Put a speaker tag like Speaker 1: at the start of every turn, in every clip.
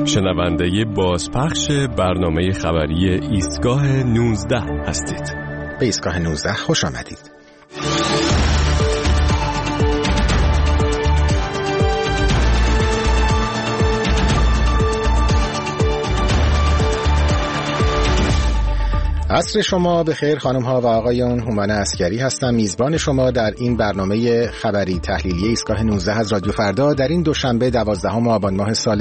Speaker 1: شنونده بازپخش برنامه خبری ایستگاه 19 هستید.
Speaker 2: به ایستگاه 19 خوش آمدید. عصر شما بخیر خانم ها و آقایان. هومن عسکری هستم، میزبان شما در این برنامه خبری تحلیلی ایستگاه 19 از رادیو فردا در این دوشنبه 12 آبان ماه سال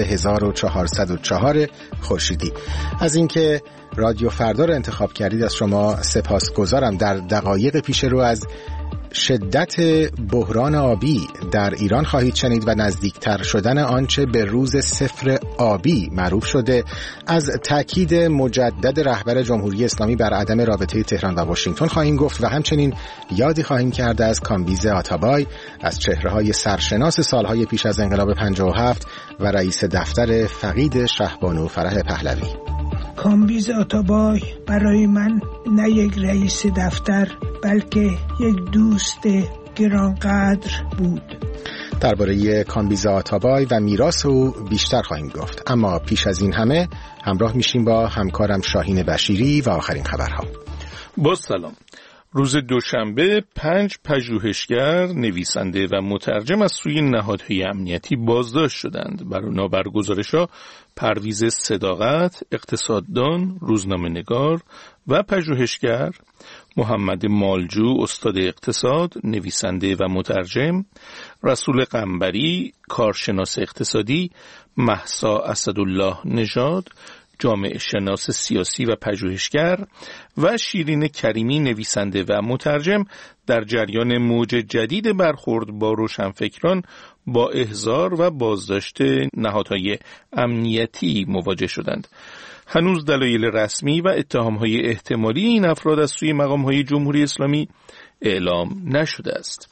Speaker 2: 1404 خورشیدی. از اینکه رادیو فردا رو انتخاب کردید از شما سپاسگزارم. در دقایق پیش رو از شدت بحران آبی در ایران خواهید شنید و نزدیکتر شدن آنچه به روز صفر آبی معروف شده، از تاکید مجدد رهبر جمهوری اسلامی بر عدم رابطه تهران و واشنگتن خواهیم گفت و همچنین یادی خواهیم کرد از کامبیز آتابای، از چهره‌های سرشناس سالهای پیش از انقلاب 57 و رئیس دفتر فقید شهبانو فرح پهلوی.
Speaker 3: کامبیز آتابای برای من نه یک رئیس دفتر بلکه یک دوست گرانقدر بود.
Speaker 2: درباره کامبیز آتابای و میراث او بیشتر خواهیم گفت، اما پیش از این همه همراه میشیم با همکارم شاهین بشیری و آخرین خبرها.
Speaker 4: با سلام. روز دوشنبه 5 پژوهشگر، نویسنده و مترجم از سوی نهادهای امنیتی بازداشت شدند. بر گزارش‌ها پرویز صداقت، اقتصاددان، روزنامه‌نگار و پژوهشگر، محمد مالجو، استاد اقتصاد، نویسنده و مترجم، رسول قنبری، کارشناس اقتصادی، مهسا اسدالله نژاد، جامعه شناس سیاسی و پژوهشگر و شیرین کریمی، نویسنده و مترجم، در جریان موج جدید برخورد با روشنفکران با احضار و بازداشت نهادهای امنیتی مواجه شدند. هنوز دلایل رسمی و اتهامهای احتمالی این افراد از سوی مقامهای جمهوری اسلامی اعلام نشده است.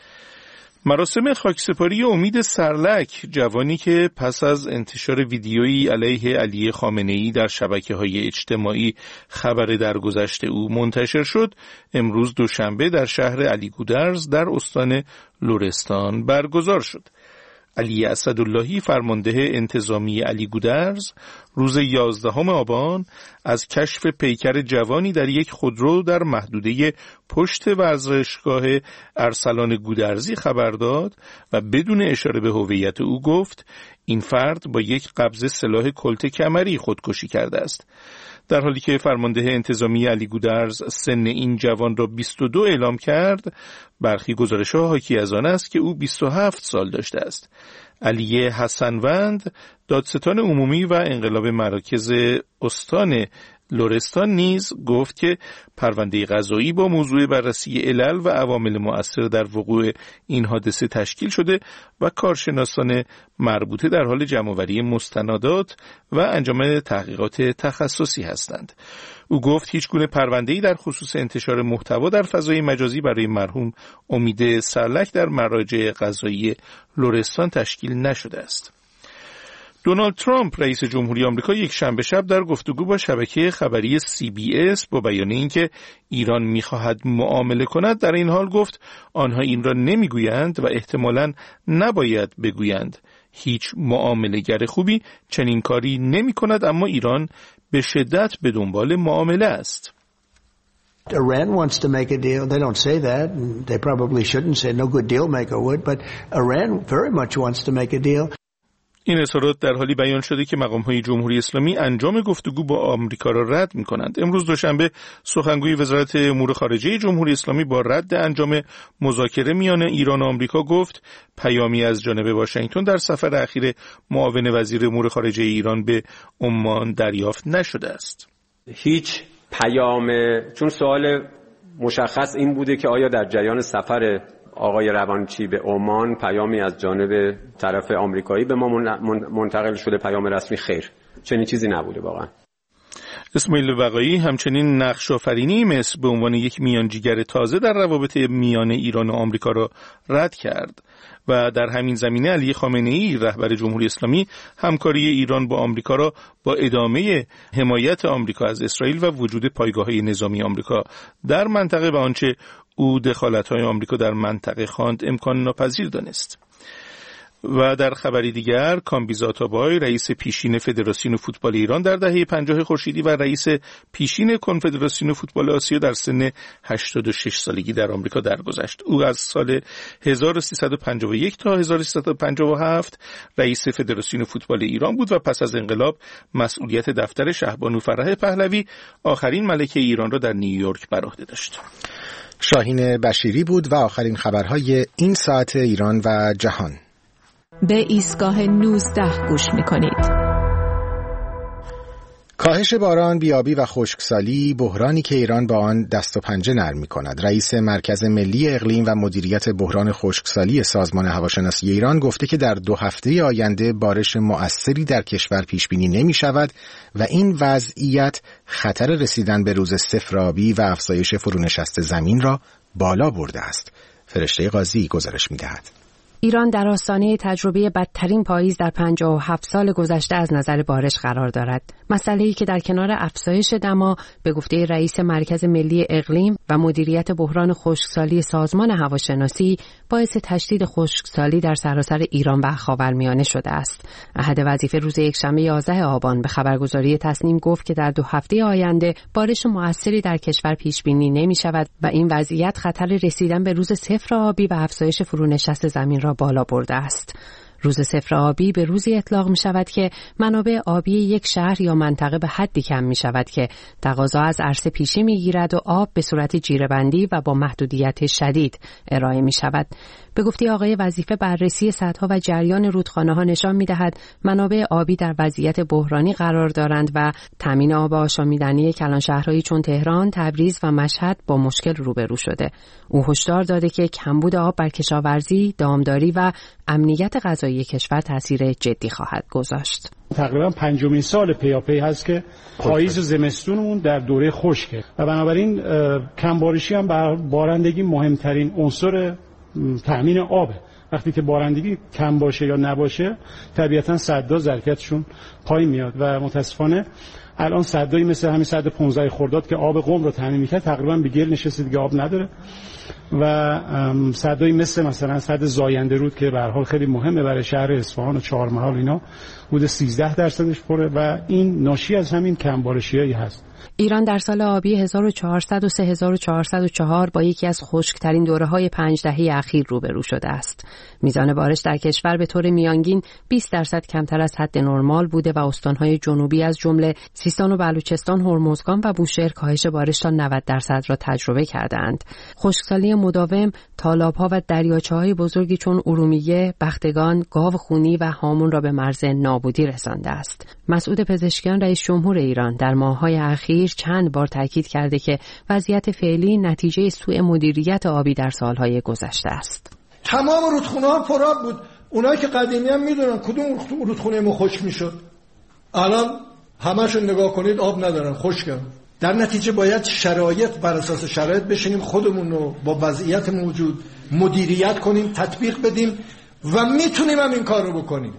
Speaker 4: مراسم خاکسپاری امید سرلک، جوانی که پس از انتشار ویدیویی علیه علی خامنه‌ای در شبکه‌های اجتماعی خبر درگذشت او منتشر شد، امروز دوشنبه در شهر علیگودرز در استان لرستان برگزار شد. علی اسداللهی، فرمانده انتظامی علیگودرز، روز 11 آبان از کشف پیکر جوانی در یک خودرو در محدوده پشت ورزشگاه ارسلان گودرزی خبر داد و بدون اشاره به هویت او گفت این فرد با یک قبض سلاح کلت کمری خودکشی کرده است. در حالی که فرمانده انتظامی علیگودرز سن این جوان را 22 اعلام کرد، برخی گزارش‌ها حاکی از آن است که او 27 سال داشته است. علی حسنوند، دادستان عمومی و انقلاب مراکز استان لرستان نیز گفت که پرونده قضایی با موضوع بررسی علل و عوامل مؤثر در وقوع این حادثه تشکیل شده و کارشناسان مربوطه در حال جمع‌آوری مستندات و انجام تحقیقات تخصصی هستند. او گفت هیچ گونه پرونده‌ای در خصوص انتشار محتوا در فضای مجازی برای مرحوم امید سرلک در مراجع قضایی لرستان تشکیل نشده است. دونالد ترامپ، رئیس جمهوری آمریکا، یک شنبه شب در گفتگو با شبکه خبری CBS با بیان اینکه ایران می‌خواهد معامله کند، در این حال گفت آنها این را نمی‌گویند و احتمالاً نباید بگویند. هیچ معامله‌گر خوبی چنین کاری نمی‌کند، اما ایران به شدت به دنبال معامله است.
Speaker 5: Iran wants to make a deal. They don't say that. They probably shouldn't say no good deal maker would, but Iran very much wants to make a deal.
Speaker 4: این اظهارات در حالی بیان شده که مقام‌های جمهوری اسلامی انجام گفتگو با آمریکا را رد می‌کنند. امروز دوشنبه سخنگوی وزارت امور خارجه جمهوری اسلامی با رد انجام مذاکره میان ایران و آمریکا گفت پیامی از جانب واشنگتن در سفر اخیر معاون وزیر امور خارجه ایران به عمان دریافت نشده است.
Speaker 6: هیچ چون سوال مشخص این بوده که آیا در جریان سفر آقای روانچی به عمان پیامی از جانب طرف آمریکایی به ما منتقل شده؟ پیام رسمی خیر، چنین چیزی نبوده واقعا.
Speaker 4: اسماعیل بقایی همچنین نقش آفرینی مصر به عنوان یک میانجیگر تازه در روابط میان ایران و آمریکا را رد کرد و در همین زمینه علی خامنه‌ای، رهبر جمهوری اسلامی، همکاری ایران با آمریکا را با ادامه حمایت آمریکا از اسرائیل و وجود پایگاه‌های نظامی آمریکا در منطقه و آنچه او دخالت‌های آمریکا در منطقه خواند امکان ناپذیر دانست. و در خبری دیگر کامبیز آتابای رئیس پیشین فدراسیون فوتبال ایران در دهه 50 خورشیدی و رئیس پیشین کنفدراسیون فوتبال آسیا در سن 86 سالگی در آمریکا درگذشت. او از سال 1351 تا 1357 رئیس فدراسیون فوتبال ایران بود و پس از انقلاب مسئولیت دفتر شهبانو فرح پهلوی آخرین ملکه ایران را در نیویورک بر عهده داشت.
Speaker 2: شاهین بشیری بود و آخرین خبرهای این ساعت ایران و جهان.
Speaker 7: به ایستگاه 19 گوش می‌کنید.
Speaker 2: کاهش باران، بیابی و خشکسالی بحرانی که ایران با آن دست و پنجه نرم می‌کند. رئیس مرکز ملی اقلیم و مدیریت بحران خشکسالی سازمان هواشناسی ایران گفته که در 2 هفته آینده بارش مؤثری در کشور پیش‌بینی نمی‌شود و این وضعیت خطر رسیدن به روز صفر آبی و افزایش فرونشست زمین را بالا برده است. فرشته قاضی گزارش می‌دهد.
Speaker 8: ایران در آستانه تجربه بدترین پاییز در 57 سال گذشته از نظر بارش قرار دارد. مسئله‌ای که در کنار افزایش دما به گفته رئیس مرکز ملی اقلیم و مدیریت بحران خشکسالی سازمان هواشناسی باعث تشدید خشکسالی در سراسر ایران و خاورمیانه شده است. احد وظیفه روز یکشنبه 11 آبان به خبرگزاری تصنیم گفت که در 2 هفته آینده بارش مؤثری در کشور پیش بینی نمی‌شود و این وضعیت خطر رسیدن به روز صفر آبی و افزایش فرونشست زمین را بالا برده است. روز صفر آبی به روزی اطلاق می شود که منابع آبی یک شهر یا منطقه به حدی کم می شود که تقاضا از عرصه پیشی می گیرد و آب به صورت جیره‌بندی و با محدودیت شدید ارائه می شود. به گفته آقای وظیفه بررسی سدها و جریان رودخانه‌ها نشان می‌دهد منابع آبی در وضعیت بحرانی قرار دارند و تامین آب آشامیدنی کلانشهرهایی چون تهران، تبریز و مشهد با مشکل روبرو شده. او هشدار داده که کمبود آب بر کشاورزی، دامداری و امنیت غذایی کشور تاثیر جدی خواهد گذاشت.
Speaker 9: تقریبا 5مین سال پیاپی هست که پاییز و زمستونمون در دوره خشکه و بنابراین کمبارشی هم بر بارندگی مهمترین عنصر تأمین آبه. وقتی که بارندگی کم باشه یا نباشه طبیعتا سدها ظرفیتشون پایین میاد و متاسفانه الان سدایی مثل همین سد 15 خرداد که آب قم رو تامین میکرد تقریبا به گل نشسته، دیگه آب نداره و سدایی مثلا سد زاینده رود که به هر حال خیلی مهمه برای شهر اصفهان و چهارمحال اینا حدود 13% پره و این ناشی از همین کمبارشیایی هست.
Speaker 8: ایران در سال آبی 1400 و 3404 با یکی از خشکترین دوره‌های 5 دهه اخیر روبرو شده است. میزان بارش در کشور به طور میانگین 20% کمتر از حد نرمال بوده و استان‌های جنوبی از جمله سیستان و بلوچستان، هرمزگان و بوشهر کاهش بارش تا 90% را تجربه کردند. خشکسالی مداوم تالاب‌ها و دریاچه‌های بزرگی چون ارومیه، بختگان، گاو خونی و هامون را به مرز نابودی رسانده است. مسعود پزشکیان رئیس جمهور ایران در ماه‌های اخیر چند بار تاکید کرده که وضعیت فعلی نتیجه سوء مدیریت آبی در سالهای گذشته است.
Speaker 10: تمام رودخونه‌ها پرآب بود. اونایی که قدیمی هم میدونن کدوم رودخونه ما خشک میشد. الان همه‌شون نگاه کنید آب ندارن، خشکن. در نتیجه باید شرایط بر اساس شرایط بشینیم خودمون رو با وضعیت موجود مدیریت کنیم، تطبیق بدیم و میتونیم هم این کار رو بکنیم.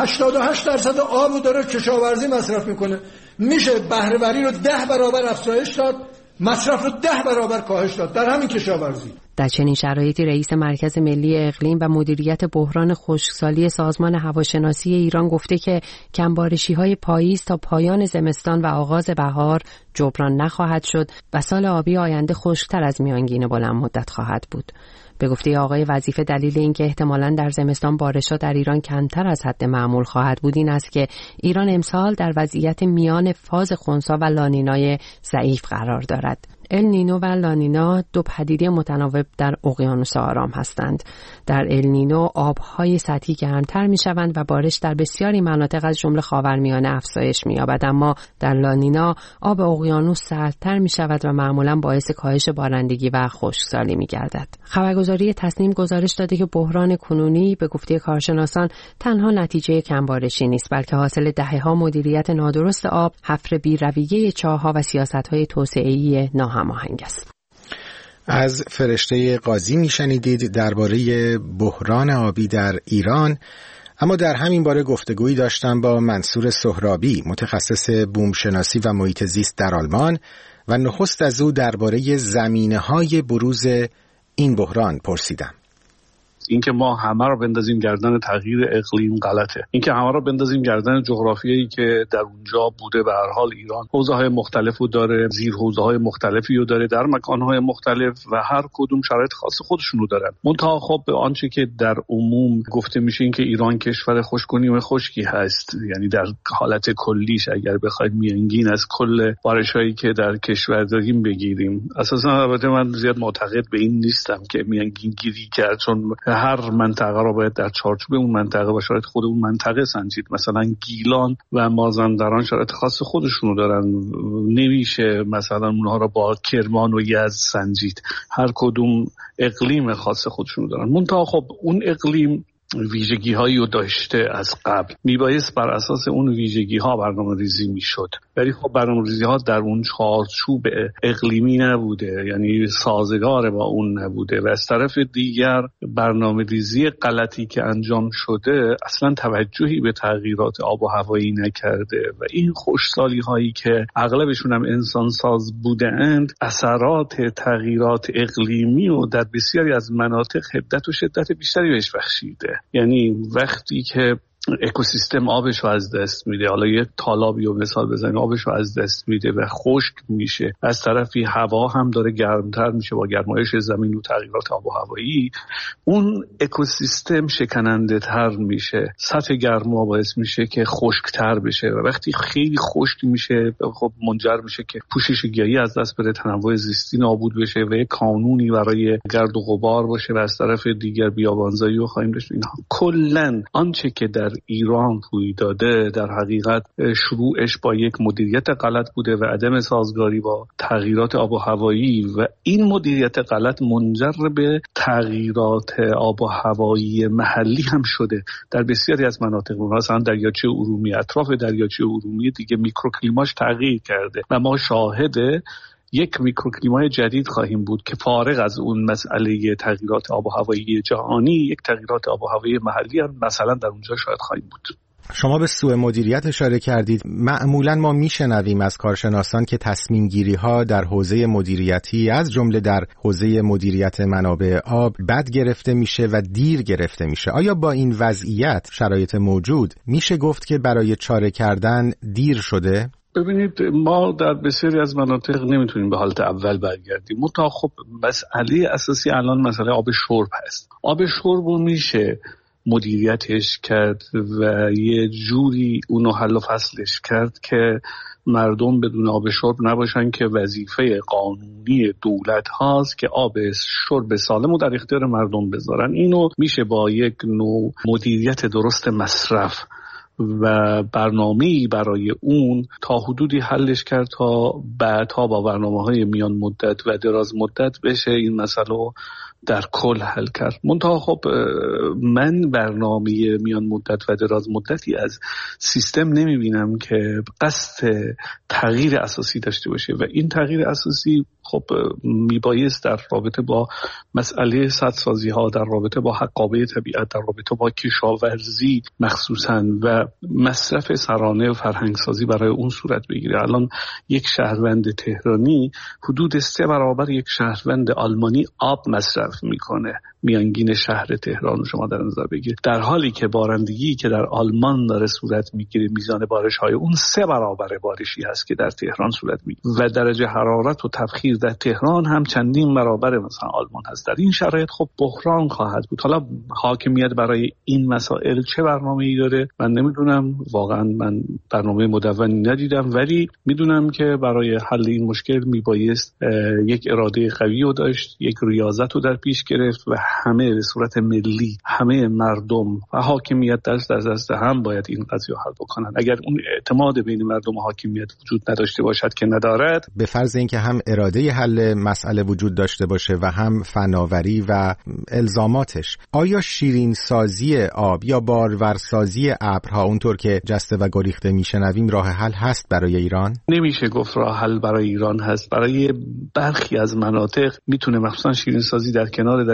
Speaker 10: 88% آب رو داره کشاورزی مصرف میکنه. میشه بهره‌وری رو 10 برابر افزایش داد، مصرف رو 10 برابر کاهش داد در همین کشاورزی.
Speaker 8: در چنین شرایطی رئیس مرکز ملی اقلیم و مدیریت بحران خشکسالی سازمان هواشناسی ایران گفته که کمبارشی‌های پاییز تا پایان زمستان و آغاز بهار جبران نخواهد شد و سال آبی آینده خشک‌تر از میانگین بلند مدت خواهد بود. به گفته آقای وظیفه دلیل اینکه احتمالاً در زمستان بارش‌ها در ایران کمتر از حد معمول خواهد بود این است که ایران امسال در وضعیت میان فاز خنثی و لانینای ضعیف قرار دارد. ال نینو و لانینا 2 پدیده متناوب در اقیانوس آرام هستند. در ال نینو آب‌های سطحی گرمتر می‌شوند و بارش در بسیاری مناطق از جمله خاورمیانه افزایش می‌یابد، اما در لانینا آب اقیانوس سردتر می‌شود و معمولاً باعث کاهش بارندگی و خشکسالی می‌گردد. خبرگزاری تصنیم گزارش داده که بحران کنونی به گفته کارشناسان تنها نتیجه کمبارشی نیست، بلکه حاصل دهه‌ها مدیریت نادرست آب، حفر بی‌رویه چاه‌ها و سیاست‌های توسعه‌ای هماهنگ است.
Speaker 2: از فرشته قاضی میشنیدید درباره بحران آبی در ایران. اما در همین باره گفتگویی داشتم با منصور سهرابی، متخصص بومشناسی و محیط زیست در آلمان و نخست از او درباره زمینه‌های بروز این بحران پرسیدم.
Speaker 11: اینکه ما همه رو بندازیم گردن تغییر اقلیم غلطه. اینکه همه رو بندازیم گردن جغرافیایی که در اونجا بوده، به هر حال ایران حوزه‌های مختلفو داره، زیر حوزه‌های مختلفی رو داره در مکان‌های مختلف و هر کدوم شرایط خاص خودشونو دارن. منتها خب به آنچه که در عموم گفته میشه این که ایران کشور خشک‌گونی و خشکی هست، یعنی در حالت کلیش اگر بخواید میانگین از کل بارشایی که در کشور داریم بگیریم، اساسا البته من زیاد معتقد به این نیستم که میانگین گیری کرد، چون هر منطقه رو باید در چارچوب اون منطقه و شرایط خود اون منطقه سنجید. مثلا گیلان و مازندران شرایط خاص خودشونو دارن، نمیشه مثلا اونها رو با کرمان و یزد سنجید، هر کدوم اقلیم خاص خودشونو دارن. منتها خب اون اقلیم ویژگی هایی رو داشته از قبل، میبایست بر اساس اون ویژگی ها برنامه ریزی میشد، ولی خب برنامه ریزی ها در اون چارچوب اقلیمی نبوده، یعنی سازگار با اون نبوده و از طرف دیگر برنامه ریزی غلطی که انجام شده اصلا توجهی به تغییرات آب و هوایی نکرده و این خشکسالی هایی که اغلبشون هم انسان ساز بوده اند اثرات تغییرات اقلیمی و در بسیاری از مناطق حدت و شدت بیشتری بهش بخشیده. یعنی وقتی که اکوسیستم آبش رو از دست میده، حالا یه تالابی رو مثال بزنید، آبش رو از دست میده و خشک میشه، از طرفی هوا هم داره گرمتر میشه با گرمایش زمین و تغییرات آب و هوایی، اون اکوسیستم شکننده تر میشه، سطح گرما باعث میشه که خشکتر بشه و وقتی خیلی خشک میشه خب منجر میشه که پوشش گیاهی از دست بره، تنوع زیستی نابود بشه و یک قانونی برای گرد و غبار باشه و از طرف دیگر بیابانزایی رو خواهیم داشت. اینها کلا آنچه که در ایران روی داده در حقیقت شروعش با یک مدیریت غلط بوده و عدم سازگاری با تغییرات آب و هوایی و این مدیریت غلط منجر به تغییرات آب و هوایی محلی هم شده. در بسیاری از مناطق مثلا دریاچه ارومیه، اطراف دریاچه ارومیه دیگه میکروکلیماش تغییر کرده و ما شاهد یک میکروکلیمای جدید خواهیم بود که فارغ از اون مسئله تغییرات آب و هوایی جهانی، یک تغییرات آب و هوایی محلی هم مثلا در اونجا شاید خواهیم بود.
Speaker 2: شما به سوء مدیریت اشاره کردید. معمولا ما میشنویم از کارشناسان که تصمیم گیری ها در حوزه مدیریتی از جمله در حوزه مدیریت منابع آب بد گرفته میشه و دیر گرفته میشه. آیا با این وضعیت شرایط موجود میشه گفت که برای چاره کردن دیر شده؟
Speaker 11: ببینید ما در بسیاری از مناطق نمیتونیم به حالت اول برگردیم. منتها خب مسئله اساسی الان مسئله آب شرب هست. آب شرب رو میشه مدیریتش کرد و یه جوری اونو حل و فصلش کرد که مردم بدون آب شرب نباشن که وظیفه قانونی دولت هاست که آب شرب سالم رو در اختیار مردم بذارن. اینو میشه با یک نوع مدیریت درست مصرف و برنامه‌ای برای اون تا حدودی حلش کرد تا بعدها با برنامه‌های میان مدت و دراز مدت بشه این مسئله در کل حل کرد. منتها خب من برنامه میان مدت و دراز مدتی از سیستم نمیبینم که قصد تغییر اساسی داشته باشه و این تغییر اساسی خب میبایست در رابطه با مسئله سدسازی ها، در رابطه با حقابه طبیعت، در رابطه با کشاورزی مخصوصاً و مصرف سرانه و فرهنگسازی برای اون صورت بگیره. الان یک شهروند تهرانی حدود 3 برابر یک شهروند آلمانی آب مصرف میکنه. میانگین شهر تهران شما در نظر بگیرید، در حالی که بارندگی که در آلمان داره صورت میگیره میزان بارش‌های اون 3 برابر بارشی هست که در تهران صورت میگیره و درجه حرارت و تبخیر در تهران هم چندین برابر مثلا آلمان هست. در این شرایط خب بحران خواهد بود. حالا حاکمیت برای این مسائل چه برنامه‌ای داره من نمیدونم، واقعا من برنامه مدونی ندیدم، ولی میدونم که برای حل این مشکل میبایست یک اراده قوی رو داشت، یک ریاضت رو در پیش گرفت و همه به صورت ملی، همه مردم و حاکمیت دست در دست هم باید این قضیه حل بکنن. اگر اون اعتماد بین مردم و حاکمیت وجود نداشته باشد که ندارد، به فرض
Speaker 2: اینکه هم اراده حل مسئله وجود داشته باشه و هم فناوری و الزاماتش، آیا شیرین سازی آب یا بارورسازی ابرها اونطور که جسته و گریخته میشنویم راه حل هست برای ایران؟
Speaker 11: نمیشه گفت راه حل برای ایران هست. برای برخی از مناطق میتونه، مخصوصا شیرین سازی در کنار دریا در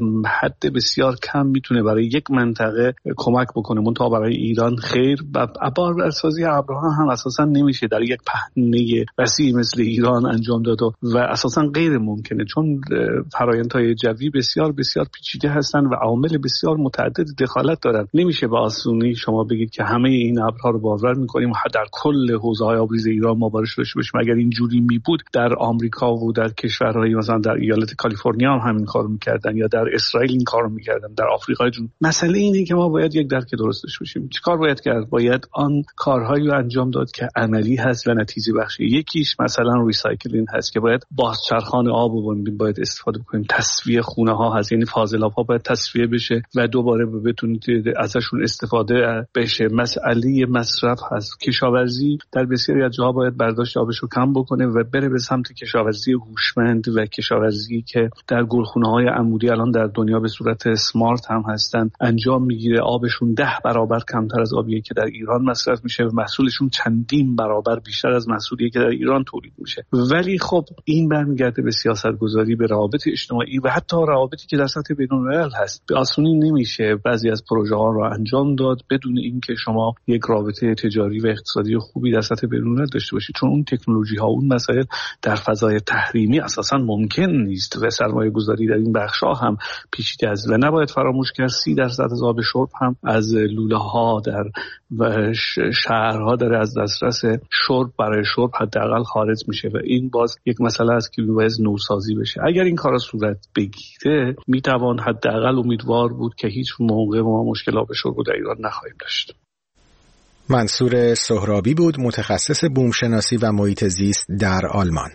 Speaker 11: حد بسیار کم میتونه برای یک منطقه کمک بکنه، منتها برای ایران خیر. و بارورسازی ابرها هم اساسا نمیشه در یک پهنه وسیع مثل ایران انجام داد و اساسا غیر ممکنه، چون فرآیندهای جوی بسیار بسیار پیچیده هستند و عوامل بسیار متعدد دخالت دارند. نمیشه به آسونی شما بگید که همه این ابرها رو باور میکنیم و در کل حوزه‌های آبریز ایران ما بارش داشته باشیم. اگر اینجوری می بود در آمریکا و در کشورهای مثلا در ایالت کالیفرنیا هم همین کارو میکردن یا در اسرائیل این کارو میکردن، در آفریقای جنوبی. مسئله اینه که ما باید یک درک درست داشته باشیم. چیکار باید کرد؟ باید آن کارهایی رو انجام داد که عملی هست و نتیجه بخشه. یکیش مثلا ریسایکلینگ هست که باید بازچرخان آب رو باید استفاده کنیم. تصفیه خونه ها هست، یعنی فاضلاب ها باید تصفیه بشه و دوباره بتونید ازشون استفاده بشه. مسئله مصرف هست. کشاورزی در بسیاری از جاها باید برداشت آبش رو کم بکنه و بره به سمت کشاورزی هوشمند و کشاورزی که در گلخونه‌های عمودی الان در دنیا به صورت اسمارت هم هستن انجام میگیره. آبشون 10 برابر کمتر از آبیه که در ایران مصرف میشه و محصولشون چندین برابر بیشتر از محصولی که در ایران تولید میشه. ولی خب این برمیگرده به سیاستگذاری، به روابط اجتماعی و حتی روابطی که در سطح بین‌الملل هست. به آسونی نمیشه بعضی از پروژه ها رو انجام داد بدون اینکه شما یک رابطه تجاری و اقتصادی خوبی در سطح بین‌الملل داشته باشید، چون اون تکنولوژی ها، اون مسائل در فضای تحریمی اساسا ممکن نیست و سرمایه گذاری در این بخش‌ها هم پیچیده است و نباید فراموش کرد 30% از آب شرب هم از لوله ها در شهرها داره از دسترس شرب برای شرب حداقل خارج میشه و این باز یک مسئله است که باید نوسازی بشه. اگر این کارا صورت بگیره میتوان حداقل امیدوار بود که هیچ موقع ما مشکل آب شرب در ایران نخواهیم داشت.
Speaker 2: منصور سهرابی بود، متخصص بومشناسی و محیط زیست در آلمان.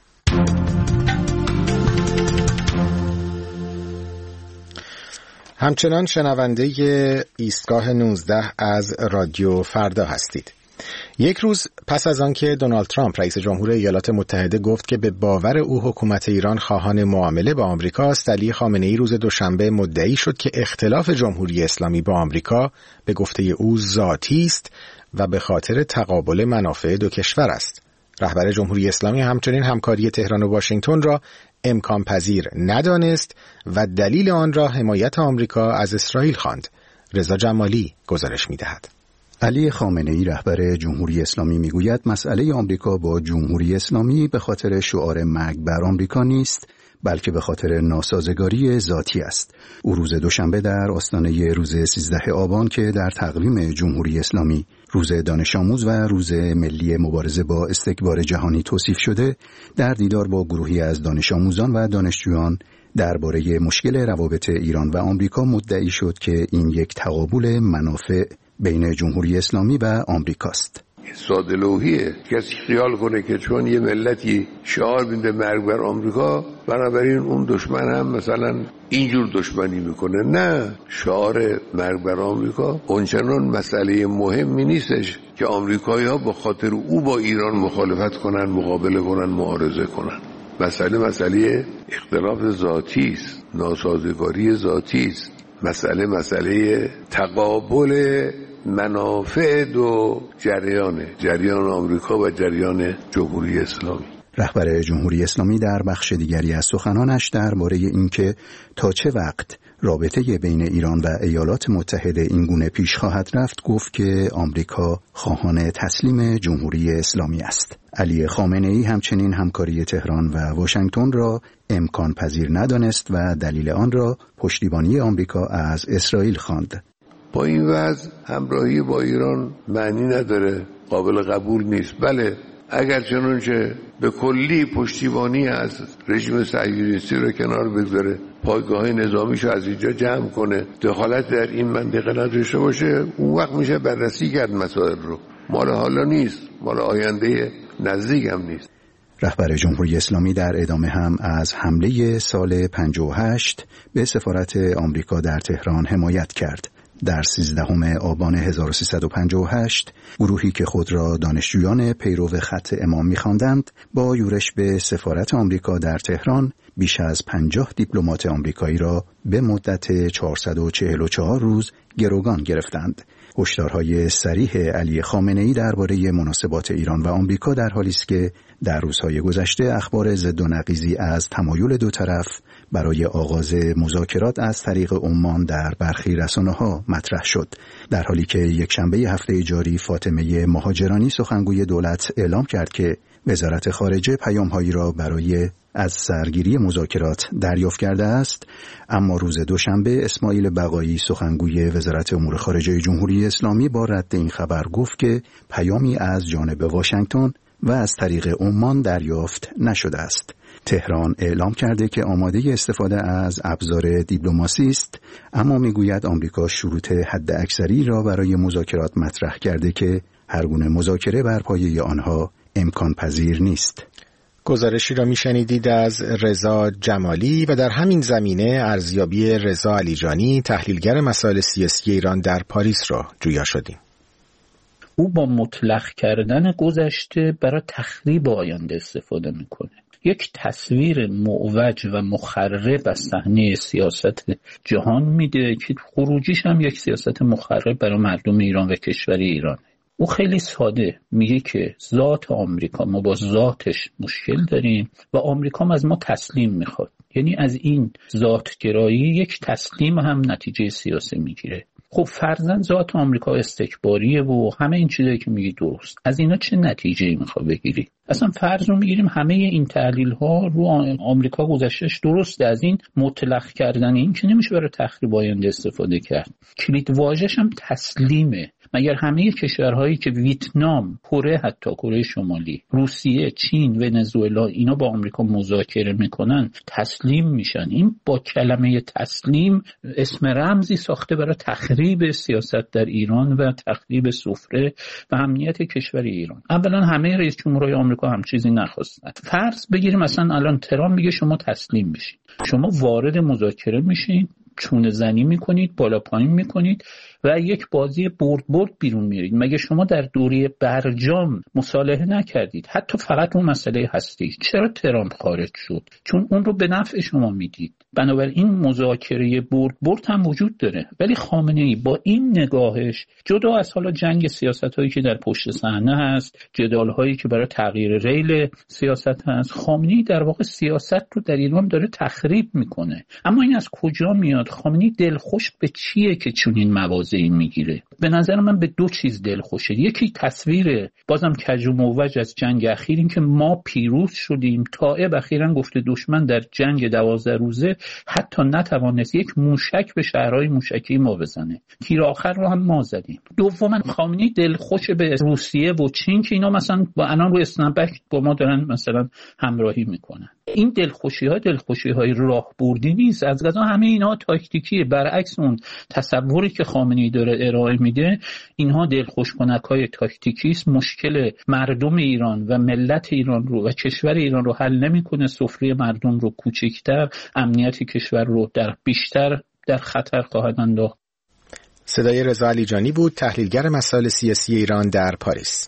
Speaker 2: همچنان شنونده ایستگاه 19 از رادیو فردا هستید. یک روز پس از آنکه دونالد ترامپ رئیس جمهور ایالات متحده گفت که به باور او حکومت ایران خواهان معامله با آمریکاست، علی خامنه‌ای روز دوشنبه مدعی شد که اختلاف جمهوری اسلامی با آمریکا به گفته او ذاتی است و به خاطر تقابل منافع دو کشور است. رهبر جمهوری اسلامی همچنین همکاری تهران و واشنگتن را امکان پذیر ندانست و دلیل آن را حمایت آمریکا از اسرائیل خواند. رضا جمالی گزارش می‌دهد.
Speaker 12: علی خامنه‌ای رهبر جمهوری اسلامی میگوید مسئله آمریکا با جمهوری اسلامی به خاطر شعار مرگ بر آمریکا نیست، بلکه به خاطر ناسازگاری ذاتی است. او روز دوشنبه در آستانه روز 13 آبان که در تقویم جمهوری اسلامی روز دانش آموز و روز ملی مبارزه با استکبار جهانی توصیف شده، در دیدار با گروهی از دانش آموزان و دانشجویان درباره مشکل روابط ایران و آمریکا مدعی شد که این یک تقابل منافع بین جمهوری اسلامی و آمریکاست.
Speaker 13: ساده‌لوحیه. کسی خیال کنه که چون یه ملتی شعار میده مرگ بر آمریکا بنابراین اون دشمن هم مثلا اینجور دشمنی میکنه. نه، شعار مرگ بر آمریکا اونچنان مسئله مهمی نیستش که آمریکایی‌ها به خاطر او با ایران مخالفت کنن، مقابله کنن، معارضه کنن. مسئله اختلاف ذاتی است، ناسازگاری ذاتی است. مسئله تقابل منافع دو جریان آمریکا و جریان جمهوری اسلامی.
Speaker 12: رهبر جمهوری اسلامی در بخش دیگری از سخنانش درباره اینکه تا چه وقت رابطه بین ایران و ایالات متحده اینگونه پیش خواهد رفت گفت که آمریکا خواهان تسلیم جمهوری اسلامی است. علی خامنه‌ای همچنین همکاری تهران و واشنگتن را امکان پذیر ندانست و دلیل آن را پشتیبانی آمریکا از اسرائیل خواند.
Speaker 13: با این وضع همراهی با ایران معنی نداره، قابل قبول نیست. بله، اگر چنانچه به کلی پشتیبانی از رژیم صهیونیستی رو کنار بگذاره، پایگاه نظامیشو از اینجا جمع کنه، دخالت در این منطقه نداشته باشه، اون وقت میشه بررسی کرد مسائل رو. مال حالا نیست، مال آینده نزدیک هم نیست.
Speaker 12: رهبر جمهوری اسلامی در ادامه هم از حمله سال 58 به سفارت آمریکا در تهران حمایت کرد. در 13 آبان 1358 گروهی که خود را دانشجویان پیرو خط امام می‌خواندند با یورش به سفارت آمریکا در تهران بیش از 50 دیپلمات آمریکایی را به مدت 444 روز گروگان گرفتند. هشدارهای صریح علی خامنه‌ای درباره مناسبات ایران و آمریکا در حالی است که در روزهای گذشته اخبار ضد و نقیضی از تمایل دو طرف برای آغاز مذاکرات از طریق عمان در برخی رسانه‌ها مطرح شد، در حالی که یکشنبه هفته جاری فاطمه مهاجرانی سخنگوی دولت اعلام کرد که وزارت خارجه پیام‌هایی را برای از سرگیری مذاکرات دریافت کرده است. اما روز دوشنبه اسماعیل بقایی سخنگوی وزارت امور خارجه جمهوری اسلامی با رد این خبر گفت که پیامی از جانب واشنگتن و از طریق عمان دریافت نشده است. تهران اعلام کرده که آماده استفاده از ابزار دیپلماسی است، اما میگوید آمریکا شروط حد اکثری را برای مذاکرات مطرح کرده که هر گونه مذاکره بر پایه آنها امکان پذیر نیست.
Speaker 2: گزارشی را میشنیدید از رضا جمالی و در همین زمینه ارزیابی رضا علیجانی تحلیلگر مسائل سیاسی ایران در پاریس را جویا شدیم.
Speaker 14: او با مطلق کردن گذشته برای تخریب آینده استفاده میکنه. یک تصویر معوج و مخرب از صحنه سیاست جهان میده که خروجیش هم یک سیاست مخرب برای مردم ایران و کشور ایرانه. او خیلی ساده میگه که ذات آمریکا، ما با ذاتش مشکل داریم و آمریکا از ما تسلیم میخواد. یعنی از این ذات گرایی یک تسلیم هم نتیجه سیاسی میگیره. خب فرضاً ذات آمریکا استکباریه و همه این چیزایی که میگی درست. از اینا چه نتیجه‌ای میخواد بگیری؟ اصلا فرض رو میگیریم همه این تحلیل ها رو آمریکا گذشتهش درسته. از این مطلق کردن این که نمیشه برای تخریب آینده استفاده کرد. کلید واژه‌ش هم تسلیمه. مگر همه کشورهایی که ویتنام، کره، حتی کره شمالی، روسیه، چین، ونزوئلا اینا با آمریکا مذاکره میکنن تسلیم میشن؟ این با کلمه تسلیم اسم رمزی ساخته برای تخریب سیاست در ایران و تخریب سفره و امنیت کشور ایران. اولا همه رئیس جمهورهای آمریکا هم چیزی نخواستن. فرض بگیریم مثلا الان ترامپ میگه شما تسلیم بشین، شما وارد مذاکره میشین، چونه زنی میکنید، بالا پایین میکنید و یک بازی برد بیرون میارید. مگه شما در دوره برجام مصالحه نکردید؟ حتی فقط اون مسئله هستی. چرا ترامپ خارج شد؟ چون اون رو به نفع شما میدید. بنابراین مذاکره برد هم وجود داره. ولی خامنه‌ای با این نگاهش، جدا از حالا جنگ سیاست‌هایی که در پشت صحنه هست، جدال‌هایی که برای تغییر ریل سیاست هست، خامنه‌ای در واقع سیاست رو در ایران داره تخریب میکنه. اما این از کجا میاد؟ خامنه‌ای دلخوش به چیه که چون این موازی میگیره؟ به نظر من به دو چیز دلخوشه. یکی تصویر بازم کج و موج از جنگ اخیر، این که ما پیروز شدیم. طائب اخیراً گفته دشمن در جنگ 12 روزه حتی نتوانست یک موشک به شهرهای موشکی ما بزنه. تیر آخر رو هم ما زدیم. دوما خامنه‌ای دلخوش به روسیه و چین که اینا مثلا با الان رو اسنپبک با ما دارن مثلا همراهی میکنن. این دلخوشی‌های راهبردی نیست. از قضا همه اینها تاکتیکیه. برعکس اون تصوری که خامنه‌ای داره ارائه میده، اینها دلخوشکنک‌های تاکتیکی است. مشکل مردم ایران و ملت ایران رو و کشور ایران رو حل نمی‌کنه. سفره مردم رو کوچکتر، امنیت کشور رو بیشتر در خطر خواهد انداخت.
Speaker 2: صدای رضا علیجانی بود، تحلیلگر مسائل سیاسی ایران در پاریس.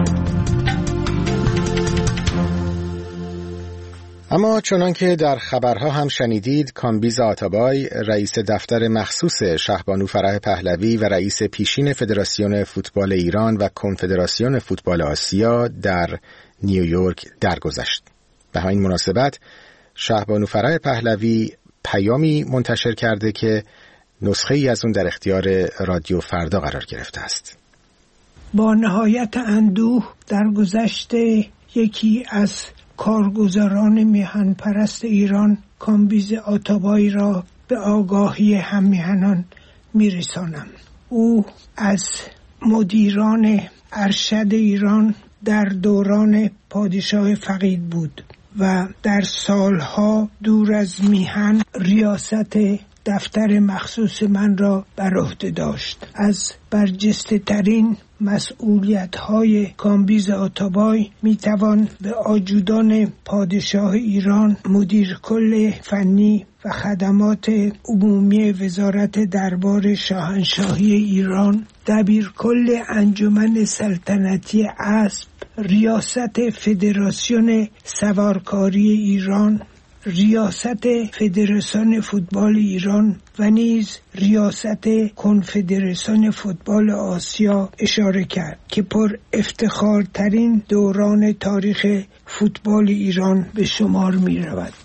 Speaker 2: اما چنان که در خبرها هم شنیدید، کامبیز آتابای، رئیس دفتر مخصوص شهبانو فرح پهلوی و رئیس پیشین فدراسیون فوتبال ایران و کنفدراسیون فوتبال آسیا در نیویورک درگذشت. به همین مناسبت شهبانو فرح پهلوی پیامی منتشر کرده که نسخه ای از اون در اختیار رادیو فردا قرار گرفته است.
Speaker 3: با نهایت اندوه درگذشت یکی از کارگزاران میهن پرست ایران، کامبیز آتابای را به آگاهی هممیهنان میرسانم. او از مدیران ارشد ایران در دوران پادشاه فقید بود و در سالها دور از میهن ریاست دفتر مخصوص من را بر عهده داشت. از برجسته ترین مسئولیت‌های کامبیز آتابای میتوان به آجودان پادشاه ایران، مدیر کل فنی و خدمات عمومی وزارت دربار شاهنشاهی ایران، دبیر کل انجمن سلطنتی اسب، ریاست فدراسیون سوارکاری ایران، ریاست فدراسیون فوتبال ایران و نیز ریاست کنفدراسیون فوتبال آسیا اشاره کرد که پر افتخارترین دوران تاریخ فوتبال ایران به شمار می رود.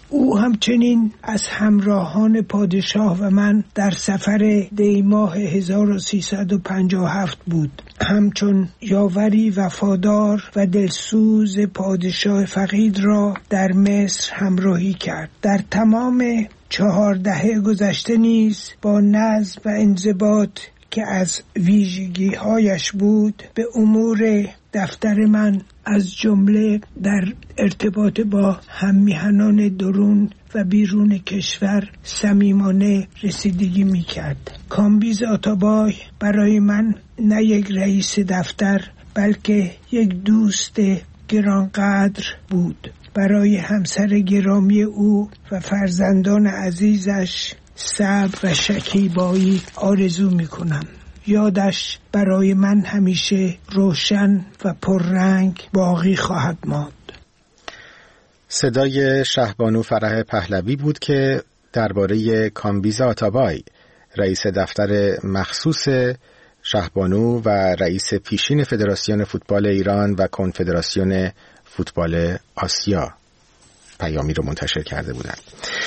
Speaker 3: او همچنین از همراهان پادشاه و من در سفر دی ماه 1357 بود. همچون یاوری وفادار و دلسوز پادشاه فقید را در مصر همراهی کرد. در تمام 4 دهه گذشته نیز با نظم و انضباط که از ویژگی‌هایش بود به امور دفتر من از جمله در ارتباط با هم‌میهنان درون و بیرون کشور صمیمانه رسیدگی می‌کرد. کامبیز آتابای برای من نه یک رئیس دفتر بلکه یک دوست گرانقدر بود. برای همسر گرامی او و فرزندان عزیزش صبر و شکیبایی آرزو می‌کنم. یادش برای من همیشه روشن و پررنگ باقی خواهد ماند.
Speaker 2: صدای شهبانو فرح پهلوی بود که درباره کامبیز آتابای، رئیس دفتر مخصوص شهبانو و رئیس پیشین فدراسیون فوتبال ایران و کنفدراسیون فوتبال آسیا، پیامی رو منتشر کرده بودند.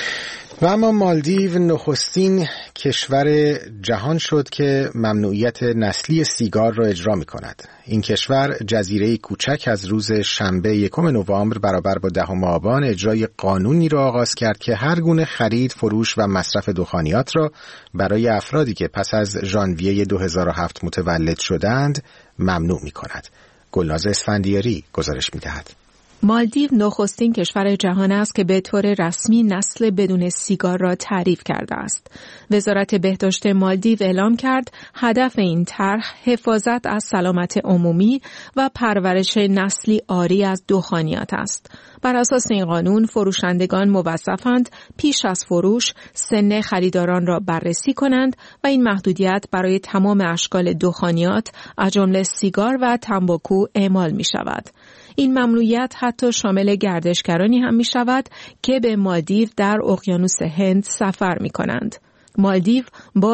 Speaker 2: و اما مالدیو نخستین کشور جهان شد که ممنوعیت نسلی سیگار را اجرا می کند. این کشور جزیره کوچک از روز شنبه 1 نوامبر برابر با 10 آبان اجرای قانونی را آغاز کرد که هر گونه خرید، فروش و مصرف دخانیات را برای افرادی که پس از ژانویه 2007 متولد شدند ممنوع می کند. گلناز اسفندیاری گزارش می دهد.
Speaker 7: مالدیو نخستین کشور جهان است که به طور رسمی نسل بدون سیگار را تعریف کرده است. وزارت بهداشت مالدیو اعلام کرد هدف این طرح حفاظت از سلامت عمومی و پرورش نسلی عاری از دخانیات است. بر اساس این قانون فروشندگان موظفند پیش از فروش سن خریداران را بررسی کنند و این محدودیت برای تمام اشکال دخانیات از جمله سیگار و تنباکو اعمال می شود. این ممنوعیت حتی شامل گردشگرانی هم می شود که به مالدیو در اقیانوس هند سفر می کنند. مالدیو با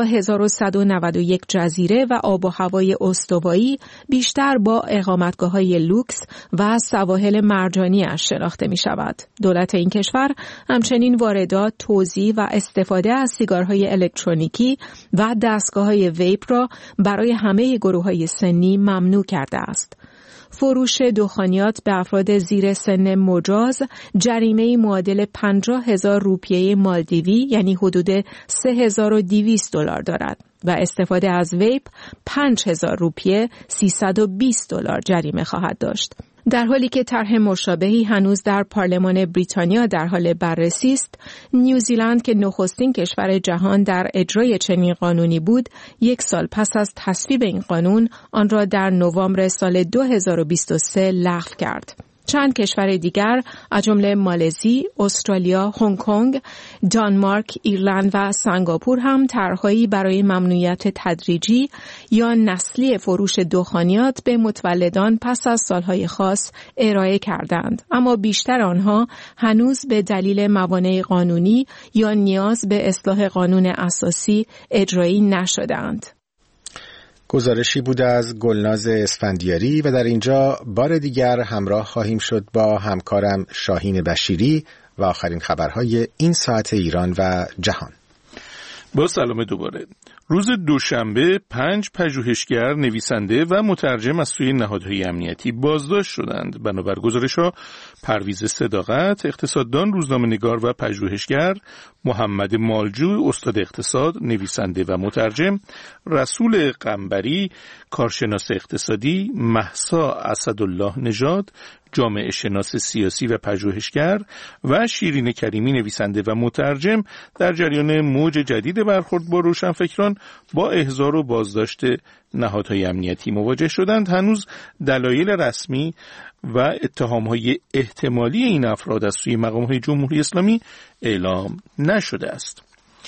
Speaker 7: 1191 جزیره و آب و هوای استوایی بیشتر با اقامتگاه‌های لوکس و سواحل مرجانی‌اش شناخته می شود. دولت این کشور همچنین واردات، توزیع و استفاده از سیگارهای الکترونیکی و دستگاه‌های ویپ را برای همه گروه‌های سنی ممنوع کرده است. فروش دخانیات به افراد زیر سن مجاز جریمه‌ای معادل 50,000 روپیه مالدیوی یعنی حدود $3,200 دارد و استفاده از ویپ 5,000 روپیه $320 جریمه خواهد داشت. در حالی که طرح مشابهی هنوز در پارلمان بریتانیا در حال بررسی است، نیوزیلند که نخستین کشور جهان در اجرای چنین قانونی بود، 1 سال پس از تصویب این قانون آن را در نوامبر سال 2023 لغو کرد. چند کشور دیگر از جمله مالزی، استرالیا، هنگ کنگ، دانمارک، ایرلند و سنگاپور هم طرحهایی برای ممنوعیت تدریجی یا نسلی فروش دخانیات به متولدان پس از سالهای خاص ارائه کردند، اما بیشتر آنها هنوز به دلیل موانع قانونی یا نیاز به اصلاح قانون اساسی اجرایی نشدند.
Speaker 2: گزارشی بود از گلناز اسفندیاری و در اینجا بار دیگر همراه خواهیم شد با همکارم شاهین بشیری و آخرین خبرهای این ساعت ایران و جهان.
Speaker 4: با سلام دوباره. روز دوشنبه 5 پژوهشگر، نویسنده و مترجم از سوی نهادهای امنیتی بازداشت شدند. بنابر گزارش‌ها پرویز صداقت، اقتصاددان، روزنامه‌نگار و پژوهشگر، محمد مالجو، استاد اقتصاد، نویسنده و مترجم، رسول قنبری، کارشناس اقتصادی، مهسا اسدالله نژاد، جامعه شناس سیاسی و پژوهشگر و شیرین کریمی، نویسنده و مترجم، در جریان موج جدید برخورد با روشنفکران با احضار و بازداشت نهادهای امنیتی مواجه شدند. هنوز دلایل رسمی و اتهام‌های احتمالی این افراد از سوی مقام‌های جمهوری اسلامی اعلام نشده است.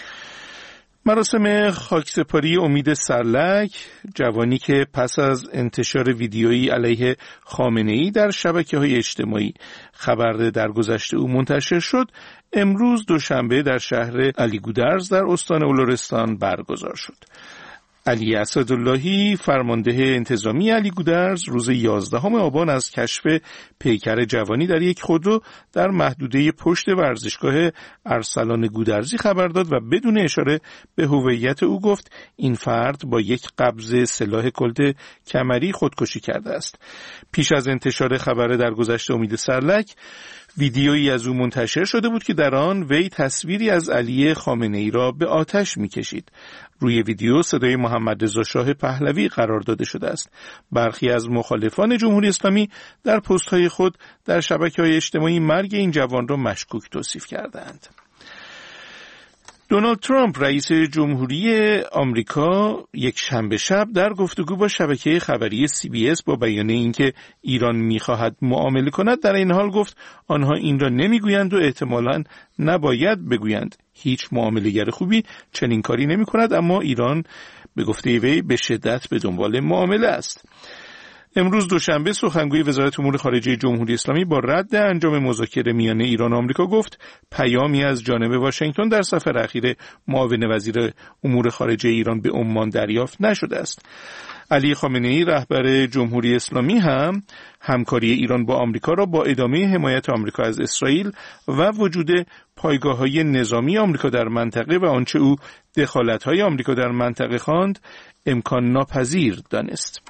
Speaker 4: مراسم خاکسپاری امید سرلک، جوانی که پس از انتشار ویدیویی علیه خامنه‌ای در شبکه‌های اجتماعی خبر درگذشت او منتشر شد، امروز دوشنبه در شهر علیگودرز در استان اولورستان برگزار شد. علی اسداللهی فرمانده انتظامی علی گودرز روز 11 آبان از کشف پیکر جوانی در یک خودرو در محدوده پشت ورزشگاه ارسلان گودرزی خبر داد و بدون اشاره به هویت او گفت این فرد با یک قبض سلاح کلت کمری خودکشی کرده است. پیش از انتشار خبر در گذشته امید سرلک ویدیویی از او منتشر شده بود که در آن وی تصویری از علی خامنه‌ای را به آتش می‌کشید. روی ویدیو صدای محمد رضا شاه پهلوی قرار داده شده است. برخی از مخالفان جمهوری اسلامی در پست‌های خود در شبکه‌های اجتماعی مرگ این جوان را مشکوک توصیف کردند. دونالد ترامپ رئیس جمهوری آمریکا یک شنبه شب در گفتگو با شبکه خبری CBS با بیان اینکه ایران می‌خواهد معامله کند در این حال گفت آنها این را نمی‌گویند و احتمالاً نباید بگویند. هیچ معامله‌گر خوبی چنین کاری نمی‌کند، اما ایران به گفته وی به شدت به دنبال معامله است. امروز دوشنبه سخنگوی وزارت امور خارجه جمهوری اسلامی با رد انجام مذاکره میان ایران و آمریکا گفت پیامی از جانب واشنگتن در سفر اخیر معاون وزیر امور خارجه ایران به عمان دریافت نشده است. علی خامنه‌ای رهبر جمهوری اسلامی هم همکاری ایران با آمریکا را با ادامه حمایت آمریکا از اسرائیل و وجود پایگاه‌های نظامی آمریکا در منطقه و آنچه او دخالت‌های آمریکا در منطقه خواند امکان ناپذیر دانست.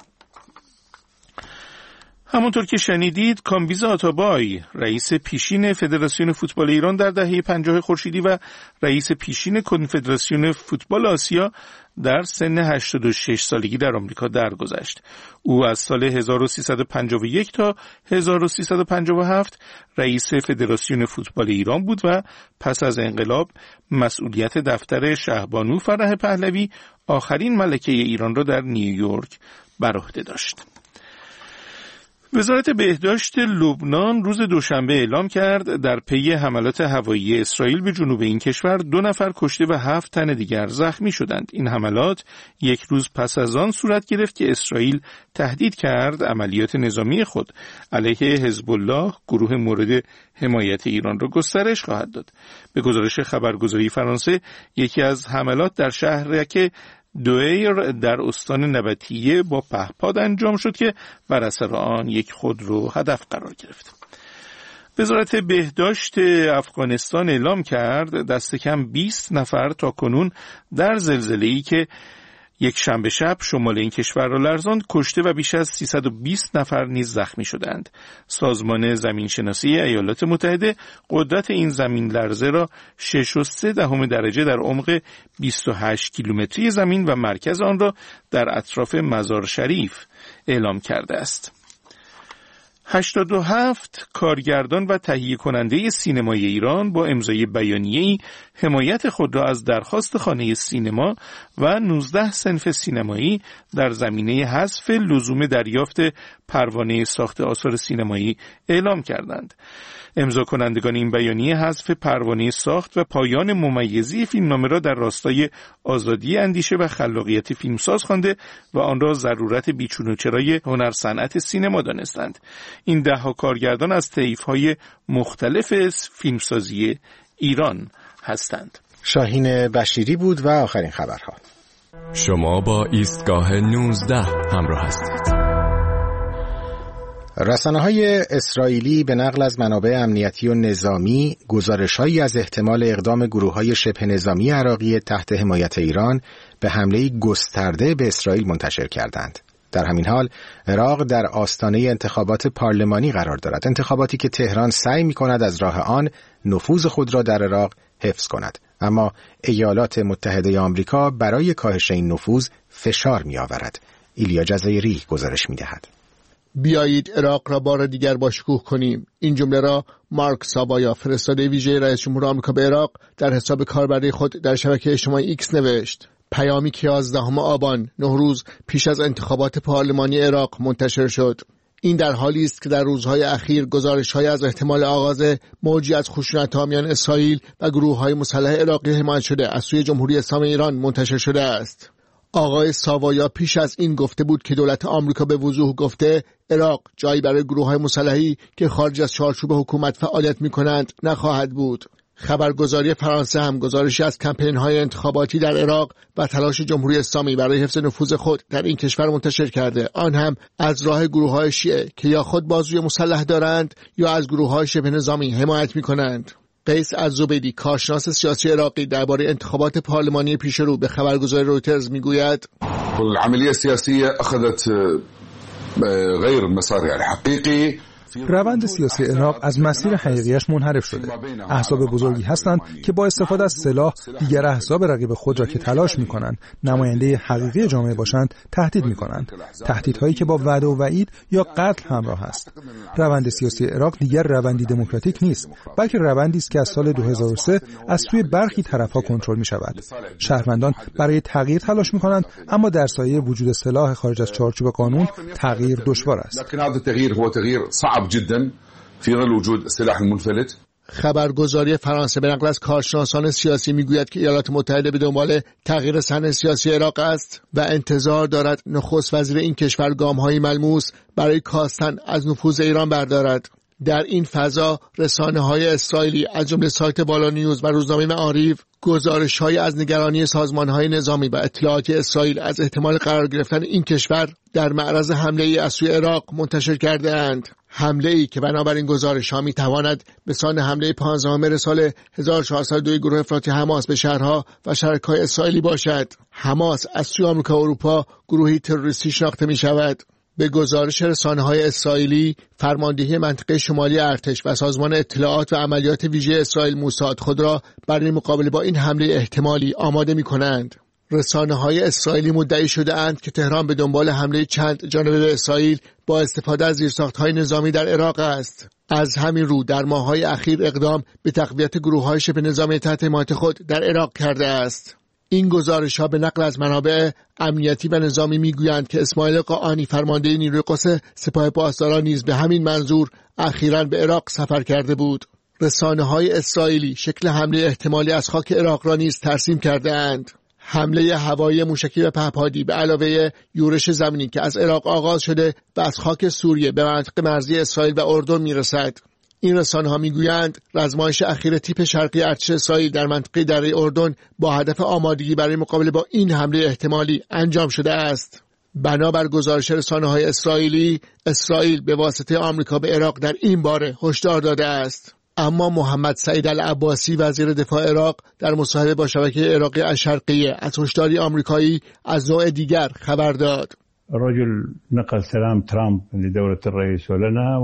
Speaker 4: همونطور که شنیدید کامبیز آتابای رئیس پیشین فدراسیون فوتبال ایران در دهه 50 خورشیدی و رئیس پیشین کنفدراسیون فوتبال آسیا در سن 86 سالگی در آمریکا درگذشت. او از سال 1351 تا 1357 رئیس فدراسیون فوتبال ایران بود و پس از انقلاب مسئولیت دفتر شهبانو فرح پهلوی آخرین ملکه ایران را در نیویورک بر عهده داشت. وزارت بهداشت لبنان روز دوشنبه اعلام کرد در پی حملات هوایی اسرائیل به جنوب این کشور 2 نفر کشته و 7 تن دیگر زخمی شدند. این حملات یک روز پس از آن صورت گرفت که اسرائیل تهدید کرد عملیات نظامی خود علیه حزب الله، گروه مورد حمایت ایران را گسترش خواهد داد. به گزارش خبرگزاری فرانسه یکی از حملات در شهرک دوئیر در استان نبطیه با پهپاد انجام شد که بر اثر آن یک خودرو هدف قرار گرفت. وزارت بهداشت افغانستان اعلام کرد دست کم 20 نفر تا کنون در زلزله‌ای که یک شنبه شب شمال این کشور را لرزاند کشته و بیش از 320 نفر نیز زخمی شدند. سازمان زمینشناسی ایالات متحده قدرت این زمین لرزه را 6.3 درجه در عمق 28 کیلومتری زمین و مرکز آن را در اطراف مزار شریف اعلام کرده است. 87 کارگردان و تهیه کننده سینمای ایران با امضای بیانیه‌ای حمایت خود را از درخواست خانه سینما و 19 صنف سینمایی در زمینه حذف لزوم دریافت پروانه ساخت آثار سینمایی اعلام کردند. امضا کنندگان این بیانیه حذف پروانه ساخت و پایان ممیزی فیلمنامه را در راستای آزادی اندیشه و خلاقیت فیلمساز خوانده و آن را ضرورت بیچون و چرای هنر صنعت سینما دانستند. این 10 کارگردان از طیف‌های مختلف فیلمسازی ایران هستند.
Speaker 2: شاهین بشیری بود و آخرین خبرها.
Speaker 1: شما با ایستگاه 19 همراه هستید.
Speaker 2: رسانه‌های اسرائیلی به نقل از منابع امنیتی و نظامی گزارش‌هایی از احتمال اقدام گروه‌های شبه نظامی عراقی تحت حمایت ایران به حمله گسترده به اسرائیل منتشر کردند. در همین حال عراق در آستانه انتخابات پارلمانی قرار دارد، انتخاباتی که تهران سعی می‌کند از راه آن نفوذ خود را در عراق حفظ کند، اما ایالات متحده آمریکا برای کاهش این نفوذ فشار می‌آورد. ایلیا جزایری گزارش می‌دهد.
Speaker 15: بیایید عراق را بار دیگر با شکوه کنیم. این جمله را مارک ساوایا، فرستاده ویژه رئیس جمهور آمریکا به عراق، در حساب کاربری خود در شبکه اجتماعی ایکس نوشت. پیامی که 11 آبان، 9 روز پیش از انتخابات پارلمانی عراق منتشر شد. این در حالی است که در روزهای اخیر گزارش‌های از احتمال آغاز موجی از خشونت‌ها میان اسرائیل و گروه‌های مسلح عراقی حمایت شده از سوی جمهوری اسلامی ایران منتشر شده است. آقای ساوایا پیش از این گفته بود که دولت آمریکا به وضوح گفته عراق جایی برای گروه‌های مسلحی که خارج از چارچوب حکومت فعالیت می‌کنند نخواهد بود. خبرگزاری فرانسه هم گزارشی از کمپین‌های انتخاباتی در عراق و تلاش جمهوری اسلامی برای حفظ نفوذ خود در این کشور منتشر کرده، آن هم از راه گروه‌های شیعه که یا خود بازوی مسلح دارند یا از گروه‌های شبه نظامی حمایت می‌کنند. قیس الزبیدی، کارشناس سیاسی عراقی، درباره انتخابات پارلمانی پیشرو به خبرگزاری رویترز میگوید:
Speaker 16: العملية السياسية أخذت غير مسارها الحقيقي.
Speaker 17: روند سیاسی عراق از مسیر حقیقیش منحرف شده. احزاب بزرگی هستند که با استفاده از سلاح دیگر احزاب رقیب خود را که تلاش می‌کنند نماینده حقیقی جامعه باشند تهدید می‌کنند. تهدیدهایی که با وعده و وعید یا قتل همراه است. روند سیاسی عراق دیگر روندی دموکراتیک نیست، بلکه روندی است که از سال 2003 از سوی برخی طرف‌ها کنترل می‌شود. شهروندان برای تغییر تلاش می‌کنند، اما در سایه وجود سلاح خارج از چارچوب قانون تغییر دشوار است.
Speaker 16: جدا في ظل وجود السلاح المنفلت.
Speaker 15: خبرگزاری فرانسه به نقل از کارشناسان سیاسی میگوید که ایالات متحده به دنبال تغییر صحنه سیاسی عراق است و انتظار دارد نخست وزیر این کشور گام‌های ملموس برای کاستن از نفوذ ایران بردارد. در این فضا رسانه‌های اسرائیلی از جمله سایت بالا نیوز و روزنامه معارف گزارش‌های از نگرانی سازمان‌های نظامی و اطلاعاتی اسرائیل از احتمال قرار گرفتن این کشور در معرض حمله‌ای از سوی عراق منتشر کرده‌اند. حمله‌ای که بنابراین گزارش‌ها می‌تواند به سان حمله 15 مهر سال 1402 گروه افراطی حماس به شهرها و شرکای اسرائیلی باشد. حماس از سوی آمریکا و اروپا گروهی تروریستی شناخته می‌شود. به گزارش رسانه‌های اسرائیلی، فرماندهی منطقه شمالی ارتش و سازمان اطلاعات و عملیات ویژه اسرائیل موساد خود را برای مقابله با این حمله احتمالی آماده می‌کنند. رسانه‌های اسرائیلی مدعی شده‌اند که تهران به دنبال حمله چند جانبه به اسرائیل با استفاده از زیرساخت‌های نظامی در عراق است. از همین رو در ماه‌های اخیر اقدام به تقویت گروه‌های شبه نظامی تحت حمایت خود در عراق کرده است. این گزارش‌ها به نقل از منابع امنیتی و نظامی می‌گویند که اسماعیل قاآنی، فرمانده نیروی قدس سپاه پاسداران، نیز به همین منظور اخیراً به عراق سفر کرده بود. رسانه‌های اسرائیلی شکل حمله احتمالی از خاک عراق را نیز ترسیم کرده‌اند. حمله هوایی موشکی و پهپادی به علاوه یورش زمینی که از عراق آغاز شده و از خاک سوریه به منطقه مرزی اسرائیل و اردن می‌رسد. این رسانه‌ها می‌گویند رزمایش اخیر تیپ شرقی ارتش اسرائیل در منطقه دره اردن با هدف آمادگی برای مقابله با این حمله احتمالی انجام شده است. بنابر گزارش رسانه‌های اسرائیلی، اسرائیل به واسطه آمریکا به عراق در این باره هشدار داده است. اما محمد سعید العباسی، وزیر دفاع عراق، در مصاحبه با شبکه عراقی الشرقیه از هشداری آمریکایی از نوع دیگر خبر داد.
Speaker 18: رجل نقل سلام ترامب لدولة الرئيس ولنا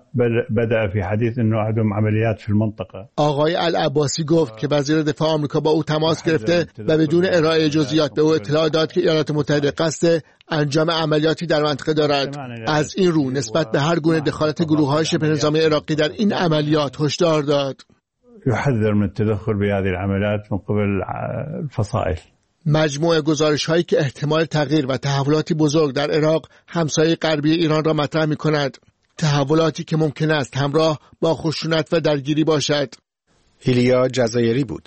Speaker 18: وبدأ في حديث انه عندهم عمليات في المنطقة. آقای
Speaker 15: العباسی گفت که وزیر دفاع آمریکا با او تماس گرفته و بدون ارائه جزئیات به او اطلاع داد که ایالات متحده قصد انجام عملیاتی در منطقه دارد. از این رو نسبت به هر گونه دخالت گروه‌های شبه نظامی عراقی در این عملیات هشدار داد.
Speaker 18: يحذر من التدخل بهذه العمليات من قبل الفصائل.
Speaker 15: مجموعه گزارش‌هایی که احتمال تغییر و تحولاتی بزرگ در عراق همسایه غربی ایران را مطرح می‌کند. تحولاتی که ممکن است همراه با خشونت و درگیری باشد.
Speaker 2: ایلیا جزایری بود.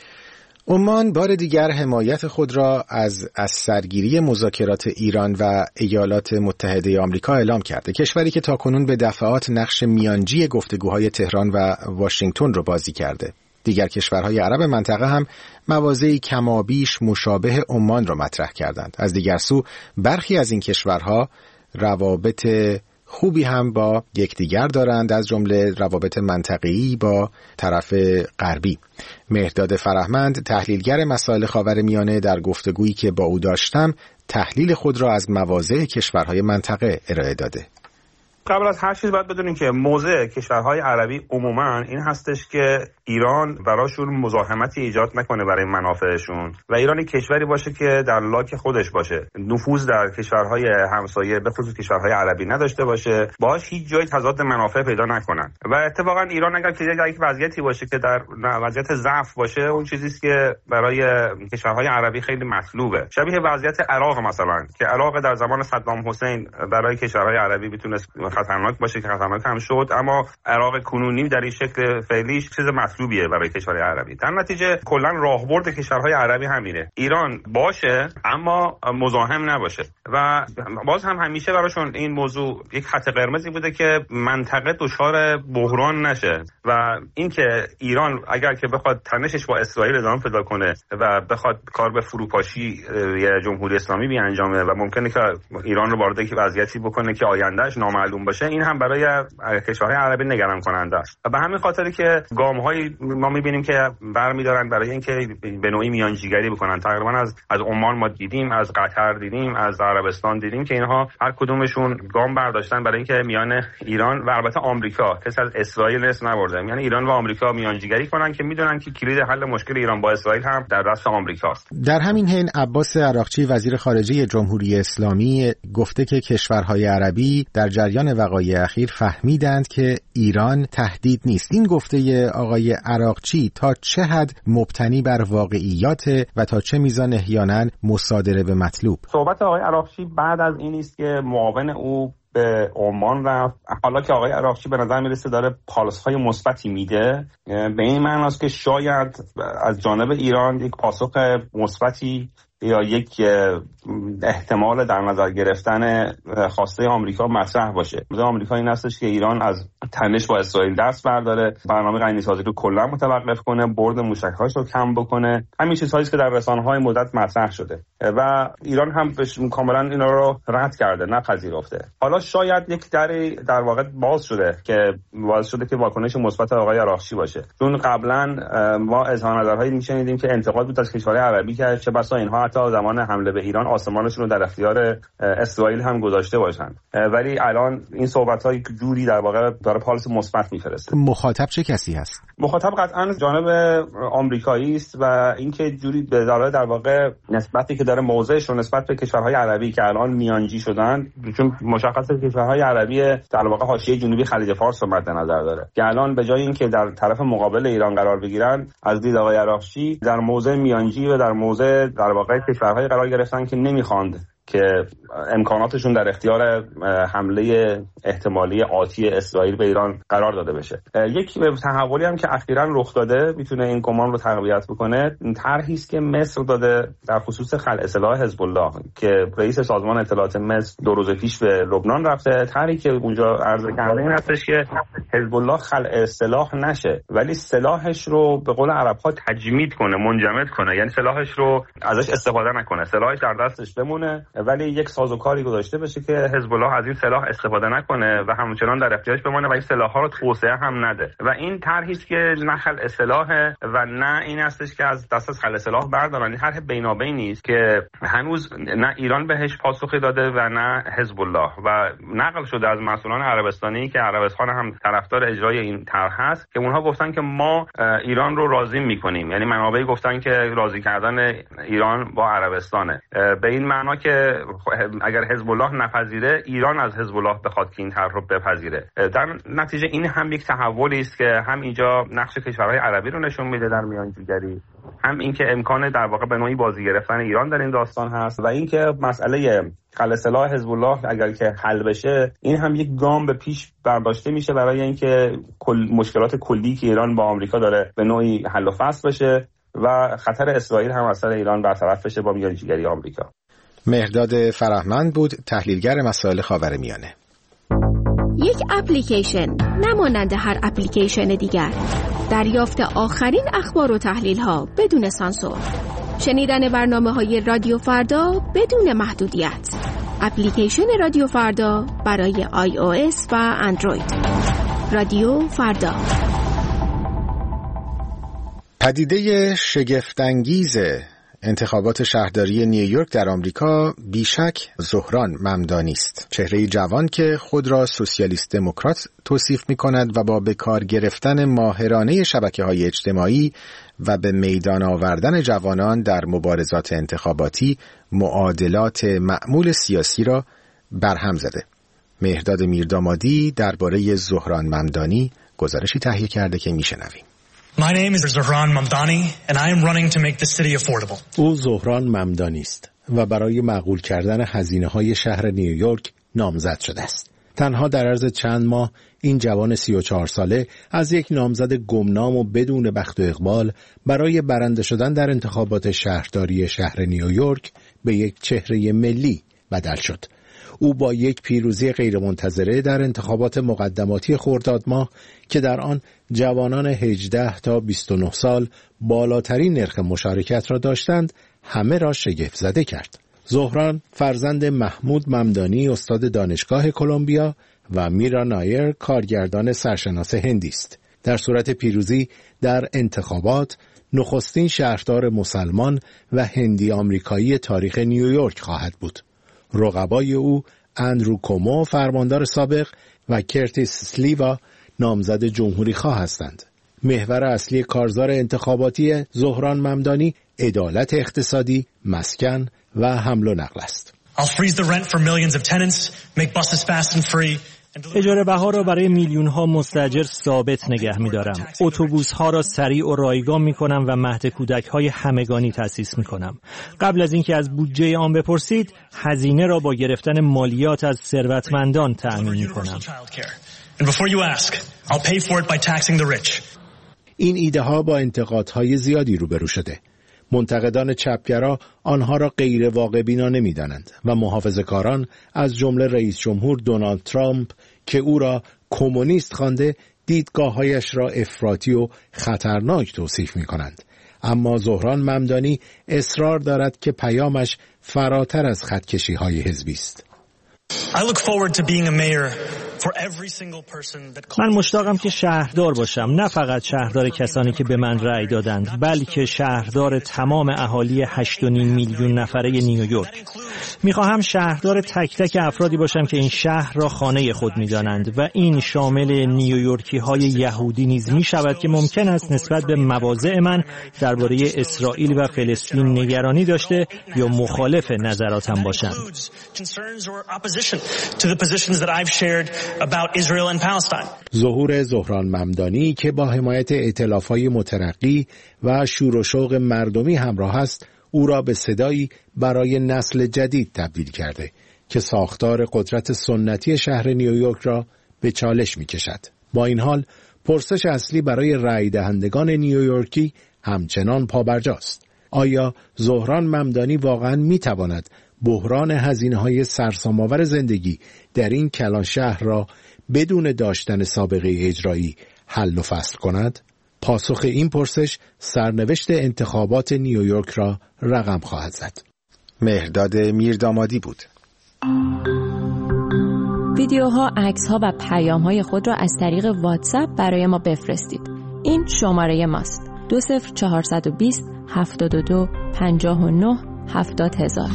Speaker 2: عمان بار دیگر حمایت خود را از سرگیری مذاکرات ایران و ایالات متحده آمریکا اعلام کرده. کشوری که تاکنون به دفعات نقش میانجی گفتگوهای تهران و واشنگتن را بازی کرده. دیگر کشورهای عرب منطقه هم مواضعی کمابیش مشابه عمان را مطرح کردند. از دیگر سو برخی از این کشورها روابط خوبی هم با یکدیگر دارند، از جمله روابط منطقه‌ای با طرف غربی. مهرداد فرهمند، تحلیلگر مسائل خاورمیانه، در گفتگویی که با او داشتم تحلیل خود را از مواضع کشورهای منطقه ارائه داده.
Speaker 19: قبل از هر چیز باید بدونیم که موضع کشورهای عربی عموما این هستش که ایران براشون مزاحمتی ایجاد نکنه برای منافعشون و ایران کشوری باشه که در لاک خودش باشه، نفوذ در کشورهای همسایه به خصوص کشورهای عربی نداشته باشه، باهاش هیچ جای تضاد منافع پیدا نکنن. و اتفاقا ایران اگر که یک وضعیتی باشه که در وضعیت ضعف باشه، اون چیزی است که برای کشورهای عربی خیلی مطلوبه. شبیه وضعیت عراق مثلا، که عراق در زمان صدام حسین برای کشورهای عربی میتونه خطرناک باشه که خطرناک هم شد، اما عراق کنونی در این شکل فعلیش چیز مطلوبیه برای کشورهای عربی. در نتیجه کلا راهبرد کشورهای عربی همینه، ایران باشه اما مزاحم نباشه و باز هم همیشه براشون این موضوع یک خط قرمزی بوده که منطقه دچار بحران نشه و اینکه ایران اگر که بخواد تنشش با اسرائیل ادامه پیدا کنه و بخواد کار به فروپاشی جمهوری اسلامی بیانجامه و ممکنه که ایران رو وارد یک وضعیتی بکنه که آیندهش نامعلوم باشه، این هم برای کشورهای عربی نگران کننده است و به همین خاطر که گام‌های ما می‌بینیم که برمی‌دارن برای اینکه به نوعی میانجیگری بکنن. تقریبا از عمان ما دیدیم، از قطر دیدیم، از عربستان دیدیم که اینها هر کدومشون گام برداشتن برای اینکه میان ایران و البته آمریکا کسی از اسرائیل نس نبرده، یعنی ایران و آمریکا میانجیگری کنن که میدونن که کلید حل مشکل ایران با اسرائیل هم در دست آمریکاست.
Speaker 2: در همین حین عباس عراقچی وزیر خارجه جمهوری اسلامی گفته که کشورهای عربی در جریان وقایع اخیر فهمیدند که ایران تهدید نیست. این گفته آقای عراقچی تا چه حد مبتنی بر واقعیات و تا چه میزان احیانا مصادره به مطلوب؟
Speaker 19: صحبت آقای عراقچی بعد از این است که معاون او به عمان رفت. حالا که آقای عراقچی به نظر میرسه داره پالس‌های مثبتی میده، به این معنی است که شاید از جانب ایران یک پاسخ مثبتی یا یک احتمال در نظر گرفتن خواسته آمریکا مطرح باشه. مثلا آمریکا این هستش که ایران از تنش با اسرائیل دست برداره، برنامه غنی‌سازی رو کلا متوقف کنه، برد موشک‌هاش رو کم بکنه. همین چیزهایی که در رسانه‌های مدت مطرح شده و ایران هم کاملا اینا رو رد کرده، نپذیرفته. حالا شاید یک دری در واقع باز شده که واکنش مثبت آقای عراقچی باشه، چون قبلا ما اظهار نظرهایی می‌شنیدیم که انتقاد بود از کشورهای عربی که چه بسا اینها حتی زمان حمله به ایران آسمانشون رو در اختیار اسرائیل هم گذاشته باشن، ولی الان این صحبت‌های جوری در واقع داره پالس مثبت میفرسته.
Speaker 2: مخاطب چه کسی هست؟
Speaker 19: مخاطب قطعا جانب آمریکایی است و اینکه جوری داره در واقع نسبتی که داره موضعش رو نسبت به کشورهای عربی که الان میانجی شدن، چون مشخصه کشورهای عربی در واقع حاشیه جنوبی خلیج فارس رو مد نظر داره که الان به جای اینکه در طرف مقابل ایران قرار بگیرن، از دید آقای عراقچی در موضع میانجی و در موضع در واقع کشورهای قرار گرفتن که نمیخواند که امکاناتشون در اختیار حمله احتمالی آتی اسرائیل به ایران قرار داده بشه. یک تحولی هم که اخیراً رخ داده میتونه این گمان رو تقویت بکنه. طرحی است که مصر داده در خصوص خلع سلاح حزب الله که رئیس سازمان اطلاعات مصر 2 روز پیش به لبنان رفته. طرحی که اونجا عرضه کرده این هستش که حزب الله خلع سلاح نشه، ولی سلاحش رو به قول عرب‌ها تجمید کنه، منجمد کنه، یعنی سلاحش رو ازش استفاده نکنه، سلاحش در دستش بمونه، ولی یک سازوکاری گذاشته بشه که حزب الله از این سلاح استفاده نکنه و همچنان در اختیارش بمونه و این سلاح‌ها رو توسعه هم نده. و این طرحی است که نه خلع سلاحه و نه این هستش که از دست از خلع سلاح بردارن. این طرح بینابینی است که هنوز نه ایران بهش پاسخی داده و نه حزب الله و نقل شده از مسئولان عربستانی که عربستان هم طرفدار اجرای این طرح هست که اونها گفتن که ما ایران رو راضی می‌کنیم، یعنی منابعی گفتن که راضی کردن ایران با عربستانه، به این معنا که اگر حزب الله نپذیره ایران از حزب الله بخواد که این طرح رو بپذیره. در نتیجه این هم یک تحولی است که هم اینجا نقش کشورهای عربی رو نشون میده در میانجیگری، هم اینکه امکان در واقع به نوعی بازی گرفتن ایران در این داستان هست و اینکه مسئله خلع سلاح حزب الله اگر که حل بشه این هم یک گام به پیش برداشته میشه برای اینکه مشکلات کلی که ایران با آمریکا داره به نوعی حل و فصل بشه و خطر اسرائیل هم از سر ایران برطرف بشه با میانجیگری آمریکا.
Speaker 2: مهرداد فرهمند بود، تحلیلگر مسائل خاورمیانه.
Speaker 20: یک اپلیکیشن نمانند هر اپلیکیشن دیگر، دریافت آخرین اخبار و تحلیل ها بدون سانسور، شنیدن برنامه‌های رادیو فردا بدون محدودیت. اپلیکیشن رادیو فردا برای iOS و اندروید. رادیو فردا.
Speaker 2: پدیده شگفت‌انگیز انتخابات شهرداری نیویورک در آمریکا بیشک زهران ممدانی است. چهره جوان که خود را سوسیالیست دموکرات توصیف می‌کند و با به کار گرفتن ماهرانه شبکه‌های اجتماعی و به میدان آوردن جوانان در مبارزات انتخاباتی معادلات معمول سیاسی را برهم زده. مهرداد میردامادی درباره زهران ممدانی گزارشی تهیه کرده که میشنویم.
Speaker 21: My name is Zohran Mamdani and I am running to make the city affordable.
Speaker 22: او زهران ممدانی است و برای معقول کردن هزینه‌های شهر نیویورک نامزد شده است.
Speaker 2: تنها در عرض چند ماه این جوان 34 ساله از یک نامزد گمنام و بدون بخت و اقبال برای برنده شدن در انتخابات شهرداری شهر نیویورک به یک چهره ملی بدل شد. او با یک پیروزی غیرمنتظره در انتخابات مقدماتی خرداد ماه که در آن جوانان 18 تا 29 سال بالاترین نرخ مشارکت را داشتند، همه را شگفت زده کرد. زهران فرزند محمود ممدانی استاد دانشگاه کلمبیا و میرا نایر کارگردان سرشناس هندی است. در صورت پیروزی در انتخابات نخستین شهردار مسلمان و هندی آمریکایی تاریخ نیویورک خواهد بود. رقبای او اندرو کومو فرماندار سابق و کرتیس سلیوا نامزد جمهوری خواه هستند. محور اصلی کارزار انتخاباتی زهران ممدانی عدالت اقتصادی، مسکن و حمل و نقل است.
Speaker 5: اجاره بها را برای میلیون ها مستاجر ثابت نگه می‌دارم. اتوبوس ها را سریع و رایگان می‌کنم و مهد کودک های همگانی تأسیس می‌کنم. قبل از اینکه از بودجه آن بپرسید، هزینه را با گرفتن مالیات از ثروتمندان تأمین می‌کنم.
Speaker 2: این ایده ها با انتقادهای زیادی روبرو شده. منتقدان چپگرا آنها را غیر واقع بینا نمی‌دانند و محافظه‌کاران از جمله رئیس جمهور دونالد ترامپ که او را کمونیست خوانده، دیدگاه‌هایش را افراطی و خطرناک توصیف می‌کنند. اما زهران ممدانی اصرار دارد که پیامش فراتر از خطکشی‌های حزبی است.
Speaker 5: من مشتاقم که شهردار باشم، نه فقط شهردار کسانی که به من رأی دادند، بلکه شهردار تمام اهالی 8.5 میلیون نفره نیویورک. میخواهم شهردار تک تک افرادی باشم که این شهر را خانه خود میدانند و این شامل نیویورکی های یهودی نیز میشود که ممکن است نسبت به مواضع من درباره اسرائیل و فلسطین نگرانی داشته یا مخالف نظراتم باشند.
Speaker 2: ظهور زهران ممدانی که با حمایت ائتلاف‌های مترقی و شور و شوق مردمی همراه است، او را به صدایی برای نسل جدید تبدیل کرده که ساختار قدرت سنتی شهر نیویورک را به چالش می‌کشد. با این حال پرسش اصلی برای رأی دهندگان نیویورکی همچنان پابرجاست. آیا زهران ممدانی واقعاً می‌تواند بحران هزینه‌های سرسام‌آور زندگی در این کلان شهر را بدون داشتن سابقه اجرایی حل و فصل کند؟ پاسخ این پرسش سرنوشت انتخابات نیویورک را رقم خواهد زد. مهرداد میردامادی بود.
Speaker 22: ویدیوها، عکس‌ها و پیام‌های خود را از طریق واتساپ برای ما بفرستید. این شماره ماست: 20420 72 59 70000.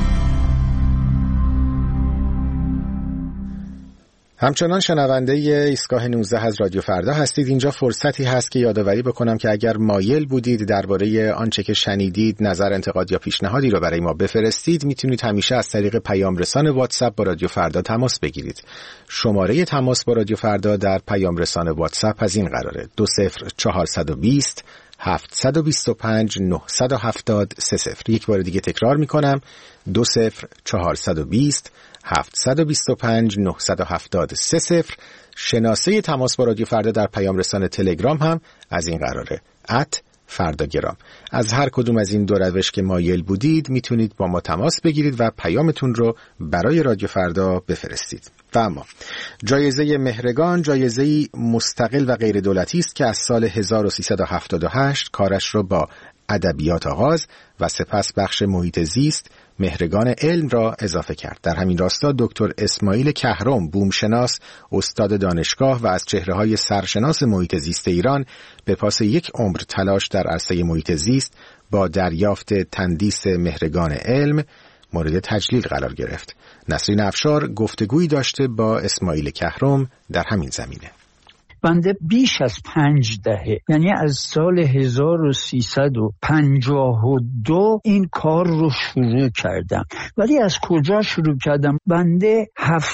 Speaker 2: همچنان شنونده ایستگاه 19 از رادیو فردا هستید. اینجا فرصتی هست که یادآوری بکنم که اگر مایل بودید درباره آنچه که شنیدید نظر، انتقاد یا پیشنهادی رو برای ما بفرستید، میتونید همیشه از طریق پیام رسان واتساپ با رادیو فردا تماس بگیرید. شماره تماس با رادیو فردا در پیام رسان واتساپ از این قراره: 20420 725 970 30. یک بار دیگه تکرار میکنم: 20420 725 970 30. شناسه تماس با رادیو فردا در پیام رسان تلگرام هم از این قراره: @فرداگرام. از هر کدوم از این دو روش که مایل بودید میتونید با ما تماس بگیرید و پیامتون رو برای رادیو فردا بفرستید. و اما جایزه مهرگان جایزه‌ای مستقل و غیر دولتی است که از سال 1378 کارش رو با ادبیات آغاز و سپس بخش محیط زیست مهرگان علم را اضافه کرد. در همین راستا دکتر اسماعیل کهرم، بومشناس، استاد دانشگاه و از چهره‌های سرشناس محیط زیست ایران، به پاس یک عمر تلاش در عرصه محیط زیست با دریافت تندیس مهرگان علم مورد تجلیل قرار گرفت. نسرین افشار گفتگویی داشته با اسماعیل کهرم در همین زمینه.
Speaker 6: بنده بیش از 5 دهه، یعنی از سال 1352 این کار رو شروع کردم. ولی از کجا شروع کردم؟ بنده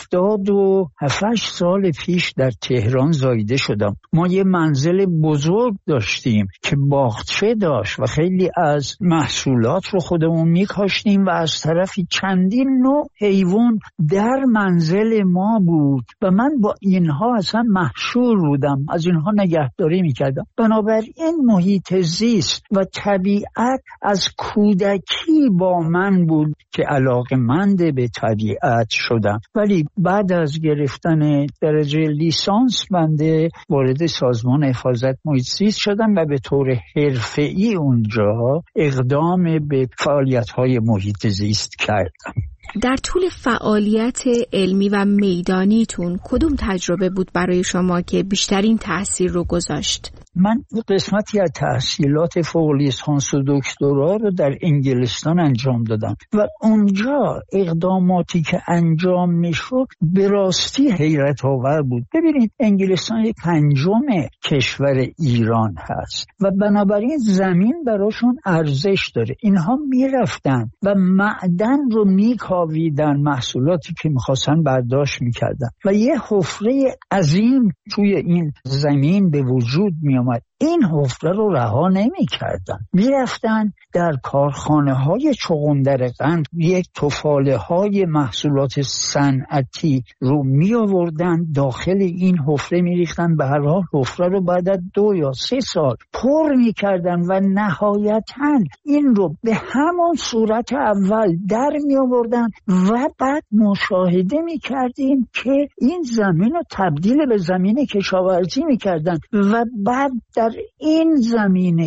Speaker 6: 78 سال پیش در تهران زایده شدم. ما یه منزل بزرگ داشتیم که باغچه داشت و خیلی از محصولات رو خودمون میکاشتیم و از طرفی چندین نوع حیوان در منزل ما بود و من با اینها اصلا محشور بودم، از اینها نگهداری میکردم. بنابراین محیط زیست و طبیعت از کودکی با من بود که علاقه‌مند به طبیعت شدم. ولی بعد از گرفتن درجه لیسانس بنده وارد سازمان حفاظت محیط زیست شدم و به طور حرفه‌ای اونجا اقدام به فعالیت‌های محیط زیست کردم.
Speaker 7: در طول فعالیت علمی و میدانیتون کدوم تجربه بود برای شما که بیشترین تأثیر رو گذاشت؟
Speaker 6: من قسمتی از تحصیلات فوق لیسانس و دکترا رو در انگلستان انجام دادم و اونجا اقداماتی که انجام میشد به راستی حیرت آور بود. ببینید انگلستان یک 5م کشور ایران هست و بنابراین زمین براشون ارزش داره. اینها میرفتن و معدن رو میکاویدن، محصولاتی که میخواستن برداشت میکردن و یه حفره عظیم توی این زمین به وجود میامد. این حفره رو رها نمی کردن، می رفتن در کارخانه های چغندر قند یک تفاله های محصولات صنعتی رو می آوردن داخل این حفره می ریختن. به هر حال حفره رو بعد از 2 یا 3 سال پر می کردن و نهایتاً این رو به همون صورت اول در می آوردن و بعد مشاهده می کردیم که این زمین رو تبدیل به زمین کشاورزی می کردن و بعد در این زمین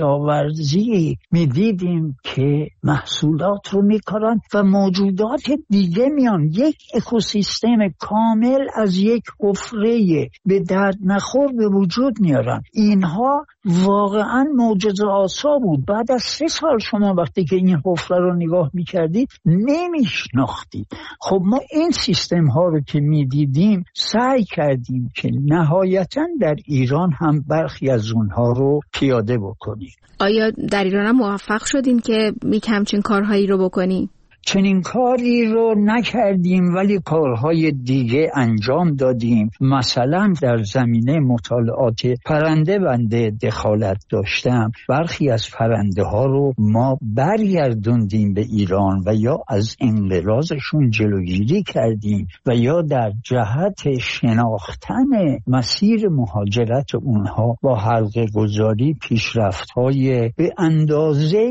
Speaker 6: کشاورزی می دیدیم که محصولات رو می کارن و موجودات دیگه میان، یک اکوسیستم کامل از یک حفره به درد نخور به وجود میارن. اینها واقعا معجزه آسا بود. بعد از 3 سال شما وقتی که این حفره رو نگاه میکردید نمیشناختید. خب ما این سیستم ها رو که میدیدیم سعی کردیم که نهایتا در ایران هم برخی از اونها رو پیاده بکنیم.
Speaker 7: آیا در ایران هم موفق شدین که همچین کارهایی رو بکنیم؟
Speaker 6: چنین کاری رو نکردیم ولی کارهای دیگه انجام دادیم. مثلا در زمینه مطالعات پرنده بنده دخالت داشتم. برخی از پرنده ها رو ما برگردوندیم به ایران و یا از انقراضشون جلوگیری کردیم و یا در جهت شناختن مسیر مهاجرت اونها با حلقه گذاری پیشرفت‌های به اندازه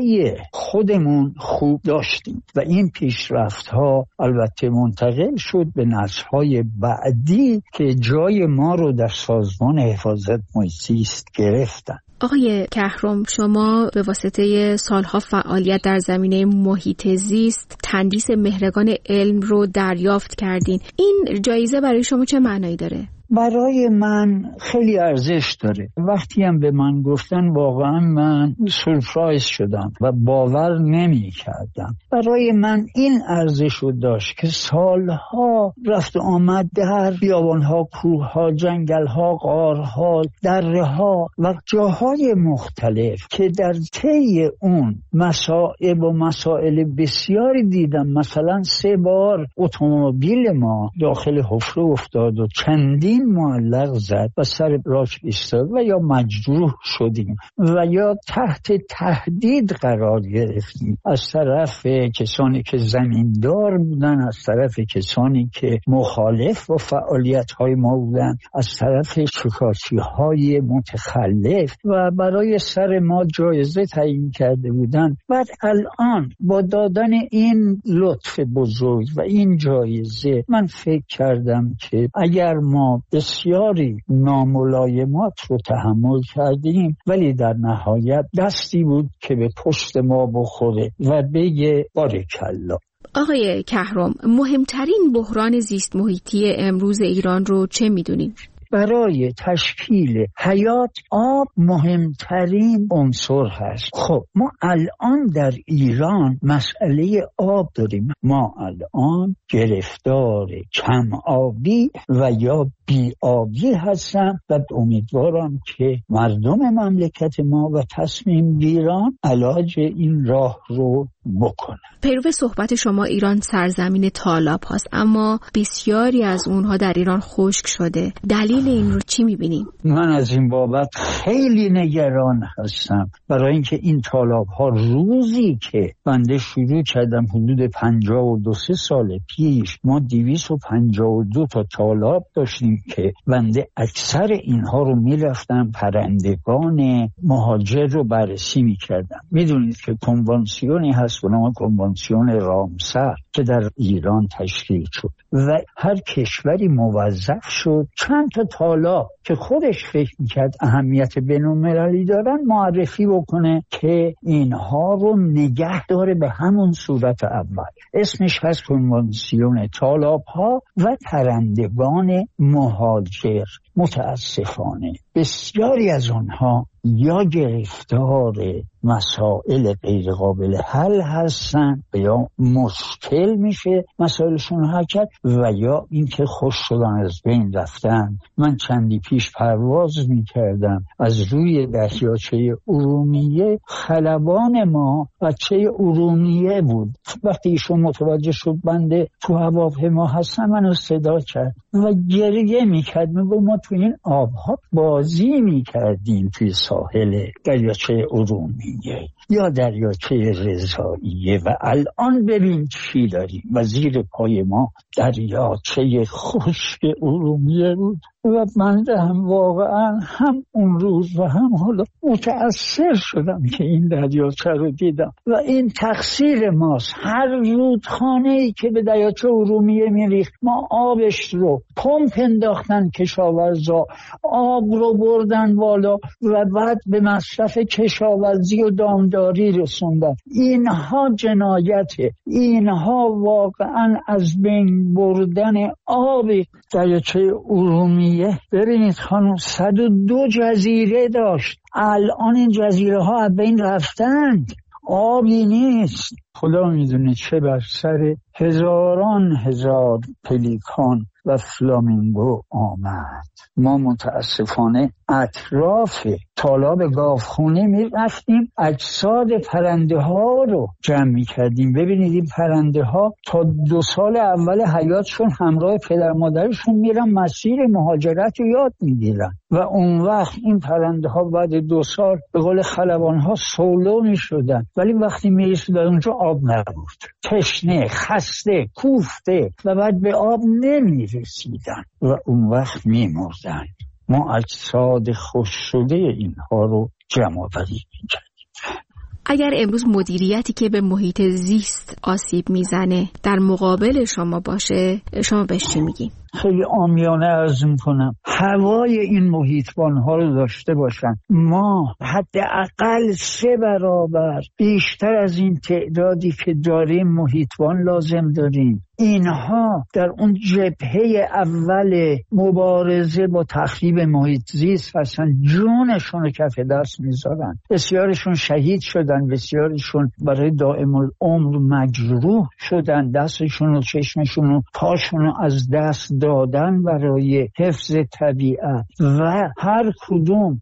Speaker 6: خودمون خوب داشتیم و این پیشرفت‌ها البته منتقل شد به نسل‌های بعدی که جای ما رو در سازمان حفاظت محیط زیست گرفتن.
Speaker 7: آقای کهرم، شما به واسطه سالها فعالیت در زمینه محیط زیست تندیس مهرگان علم رو دریافت کردین. این جایزه برای شما چه معنایی داره؟
Speaker 6: برای من خیلی ارزش داره. وقتی هم به من گفتن واقعا من سورپرایز شدم و باور نمی کردم. برای من این ارزش رو داشت که سالها رفت آمد در بیابانها، کوهها، جنگلها، غارها، درهها و جاهای مختلف که در طی اون مصائب و مسائل بسیاری دیدم. مثلا 3 بار اتومبیل ما داخل حفره افتاد و چندین معلق زد و سر راش ایستاد و یا مجروح شدیم و یا تحت تهدید قرار گرفتیم از طرف کسانی که زمیندار بودن، از طرف کسانی که مخالف با فعالیت‌های ما بودن، از طرف شکارچی‌های متخلف و برای سر ما جایزه تعیین کرده بودن. بعد الان با دادن این لطف بزرگ و این جایزه من فکر کردم که اگر ما بسیاری ناملایمات رو تحمل کردیم ولی در نهایت دستی بود که به پشت ما بخوره و بگه بارکالله.
Speaker 7: آقای کهرم، مهمترین بحران زیست محیطی امروز ایران رو چه میدونین؟
Speaker 6: برای تشکیل حیات آب مهمترین عنصر هست. خب ما الان در ایران مسئله آب داریم. ما الان گرفتار کم آبی و یا بی‌آبی هستم و امیدوارم که مردم مملکت ما و تصمیم گیران علاج این راه رو بکنن.
Speaker 7: پیرو صحبت شما ایران سرزمین تالاب هاست، اما بسیاری از اونها در ایران خشک شده. دلیل این رو چی میبینیم؟
Speaker 6: من از این بابت خیلی نگران هستم، برای اینکه این تالاب ها روزی که بنده شروع کردم حدود 52 سال پیش ما 252 تا تالاب داشتیم که بنده اکثر اینها رو میرفتم پرندگان مهاجر رو بررسی میکردم. میدونید که کنوانسیونی هست به نام کنوانسیون رامسر که در ایران تشکیل شد و هر کشوری موظف شد چند تا تالاب که خودش فکر میکرد اهمیت بین‌المللی دارن معرفی بکنه که اینها رو نگه داره به همون صورت اول. اسمش هست کنوانسیون تالاب ها و پرندگان مهاجر. متاسفانه بسیاری از آنها یا گرفتار مسائل غیر قابل حل هستن و یا مشکل میشه مسائلشون حل کرد و یا اینکه خوش شدن از بین رفتن. من چندی پیش پرواز میکردم از روی دریاچه ارومیه، خلبان ما بچه ارومیه بود. وقتی ایشون متوجه شد بنده تو هواپیما هستم منو صدا کرد و گریه میکرد، میگو ما تو این آبها بازی میکردیم توی ساحل دریاچه ارومیه یا دریاچه رضاییه و الان ببین چی داریم و زیر پای ما دریاچه خشک ارومیه بود و من هم واقعا هم اون روز و هم حالا متأثر شدم که این دریاچه رو دیدم و این تقصیر ماست. هر رودخانه‌ای که به دریاچه ارومیه میریخت ما آبش رو پمپ انداختن، کشاورزا آب رو بردن بالا و بعد به مصرف کشاورزی و دامداری رسوندن. اینها جنایته، اینها واقعا از بین بردن آب دریاچه ارومیه. ببینید خانم 102 جزیره داشت، الان این جزیره ها از بین رفتند، آبی نیست. خدا میدونه چه بر سر هزاران هزار پلیکان و فلامینگو آمد. ما متاسفانه اطراف تالاب گاوخونه می رفتیم اجساد پرنده ها رو جمع می کردیم. ببینید این پرنده ها تا 2 سال اول حیاتشون همراه پدر مادرشون میرن مسیر مهاجرت رو یاد میگیرن و اون وقت این پرنده ها بعد 2 سال به قول خلبان ها سولو می شدن، ولی وقتی می رسیدن اونجا آب نبود، تشنه، خسته، کوفته و بعد به آب نمی رسیدن و اون وقت می مردن. ما اجساد خوش شده اینها رو جمع آوری می کردیم.
Speaker 7: اگر امروز مدیریتی که به محیط زیست آسیب میزنه در مقابل شما باشه، شما بهش چی میگین؟
Speaker 6: خیلی عامیانه عرض میکنم هوای این محیطبان ها رو داشته باشن. ما حداقل 3 برابر بیشتر از این تعدادی که داریم محیطبان لازم داریم. اینها در اون جبهه اول مبارزه با تخریب محیط زیست هستن، جونشون رو کف دست میذارن. بسیارشون شهید شدن، بسیارشون برای دائم العمر مجروح شدن، دستشون و چشمشون و پاشون رو از دست دادن برای حفظ طبیعت و هر کدوم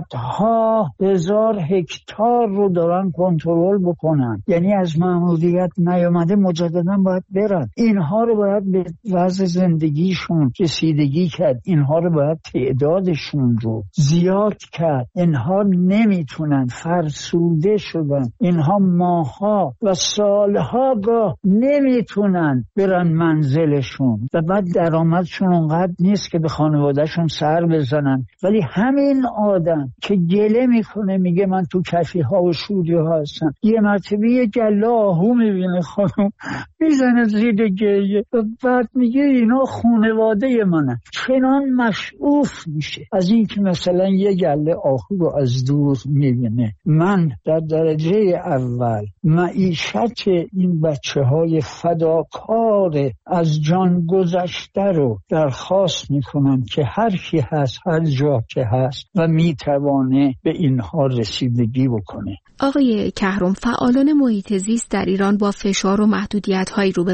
Speaker 6: صدها هزار هکتار رو دارن کنترل بکنن. یعنی از مأموریت نیامده مجددا باید برن. اینها رو باید به وضع زندگیشون رسیدگی کرد، اینها رو باید تعدادشون رو زیاد کرد. اینها نمیتونن، فرسوده شدن، اینها ماها و سالها گاه نمیتونن برن منزلشون و بعد درآمدشون اونقدر نیست که به خانوادهشون سر بزنن. ولی همین آدم که گله میکنه میگه من تو کفی ها و شوری ها هستم، یه مرتبه یه گله آهو میبینه خانم میزنه زیر گریه و بعد میگه اینا خانواده منه، چنان مشعوف میشه از این که مثلا یه گله آهو رو از دور میبینه. من در درجه اول معیشت این بچه های فداکار از جان گذشته رو درخواست میکنم که هر کی هست هر جا که هست و میتوانه به اینها رسیدگی بکنه.
Speaker 7: آقای کهرم، فعالان محیط زیست در ایران با فشار و محدودیت‌هایی روبرو هستند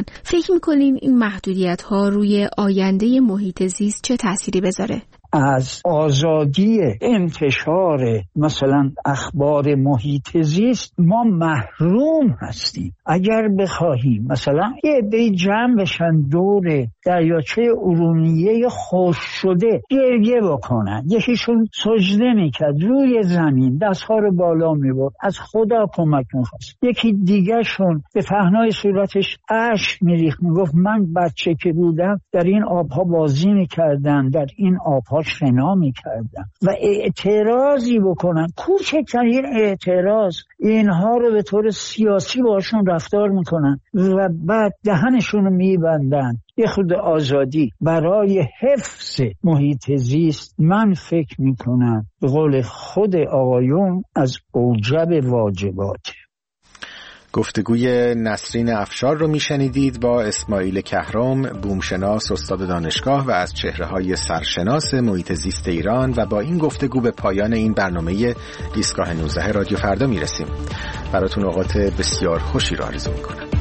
Speaker 20: هستن. فکر میکنین این محدودیت ها روی آینده محیط زیست چه تأثیری بذاره؟
Speaker 6: از آزادی انتشار مثلا اخبار محیط زیست ما محروم هستیم. اگر بخواهیم مثلا یه عده جمع بشن دور دریاچه ارومیه خشک شده گریه بکنن، یکیشون سجده میکرد روی زمین دستها رو بالا میبرد از خدا کمک میخواست، یکی دیگه شون به پهنای صورتش اشک میریخت میگفت من بچه که بودم در این آبها بازی میکردم، در این آبها شنا میکردم و اعتراضی بکنن، کوچکترین اعتراض اینها رو به طور سیاسی باشون رفتار میکنن و بعد دهنشون رو میبندن. یه خود آزادی برای حفظ محیط زیست من فکر میکنم به قول خود آقایون از اوجب واجبات.
Speaker 2: گفتگوی نسرین افشار رو میشنیدید با اسماعیل کهرم، بومشناس استاد دانشگاه و از چهره‌های سرشناس محیط زیست ایران. و با این گفتگو به پایان این برنامه ایستگاه 19 رادیو فردا میرسیم. براتون اوقات بسیار خوشی رو آرزو میکنم.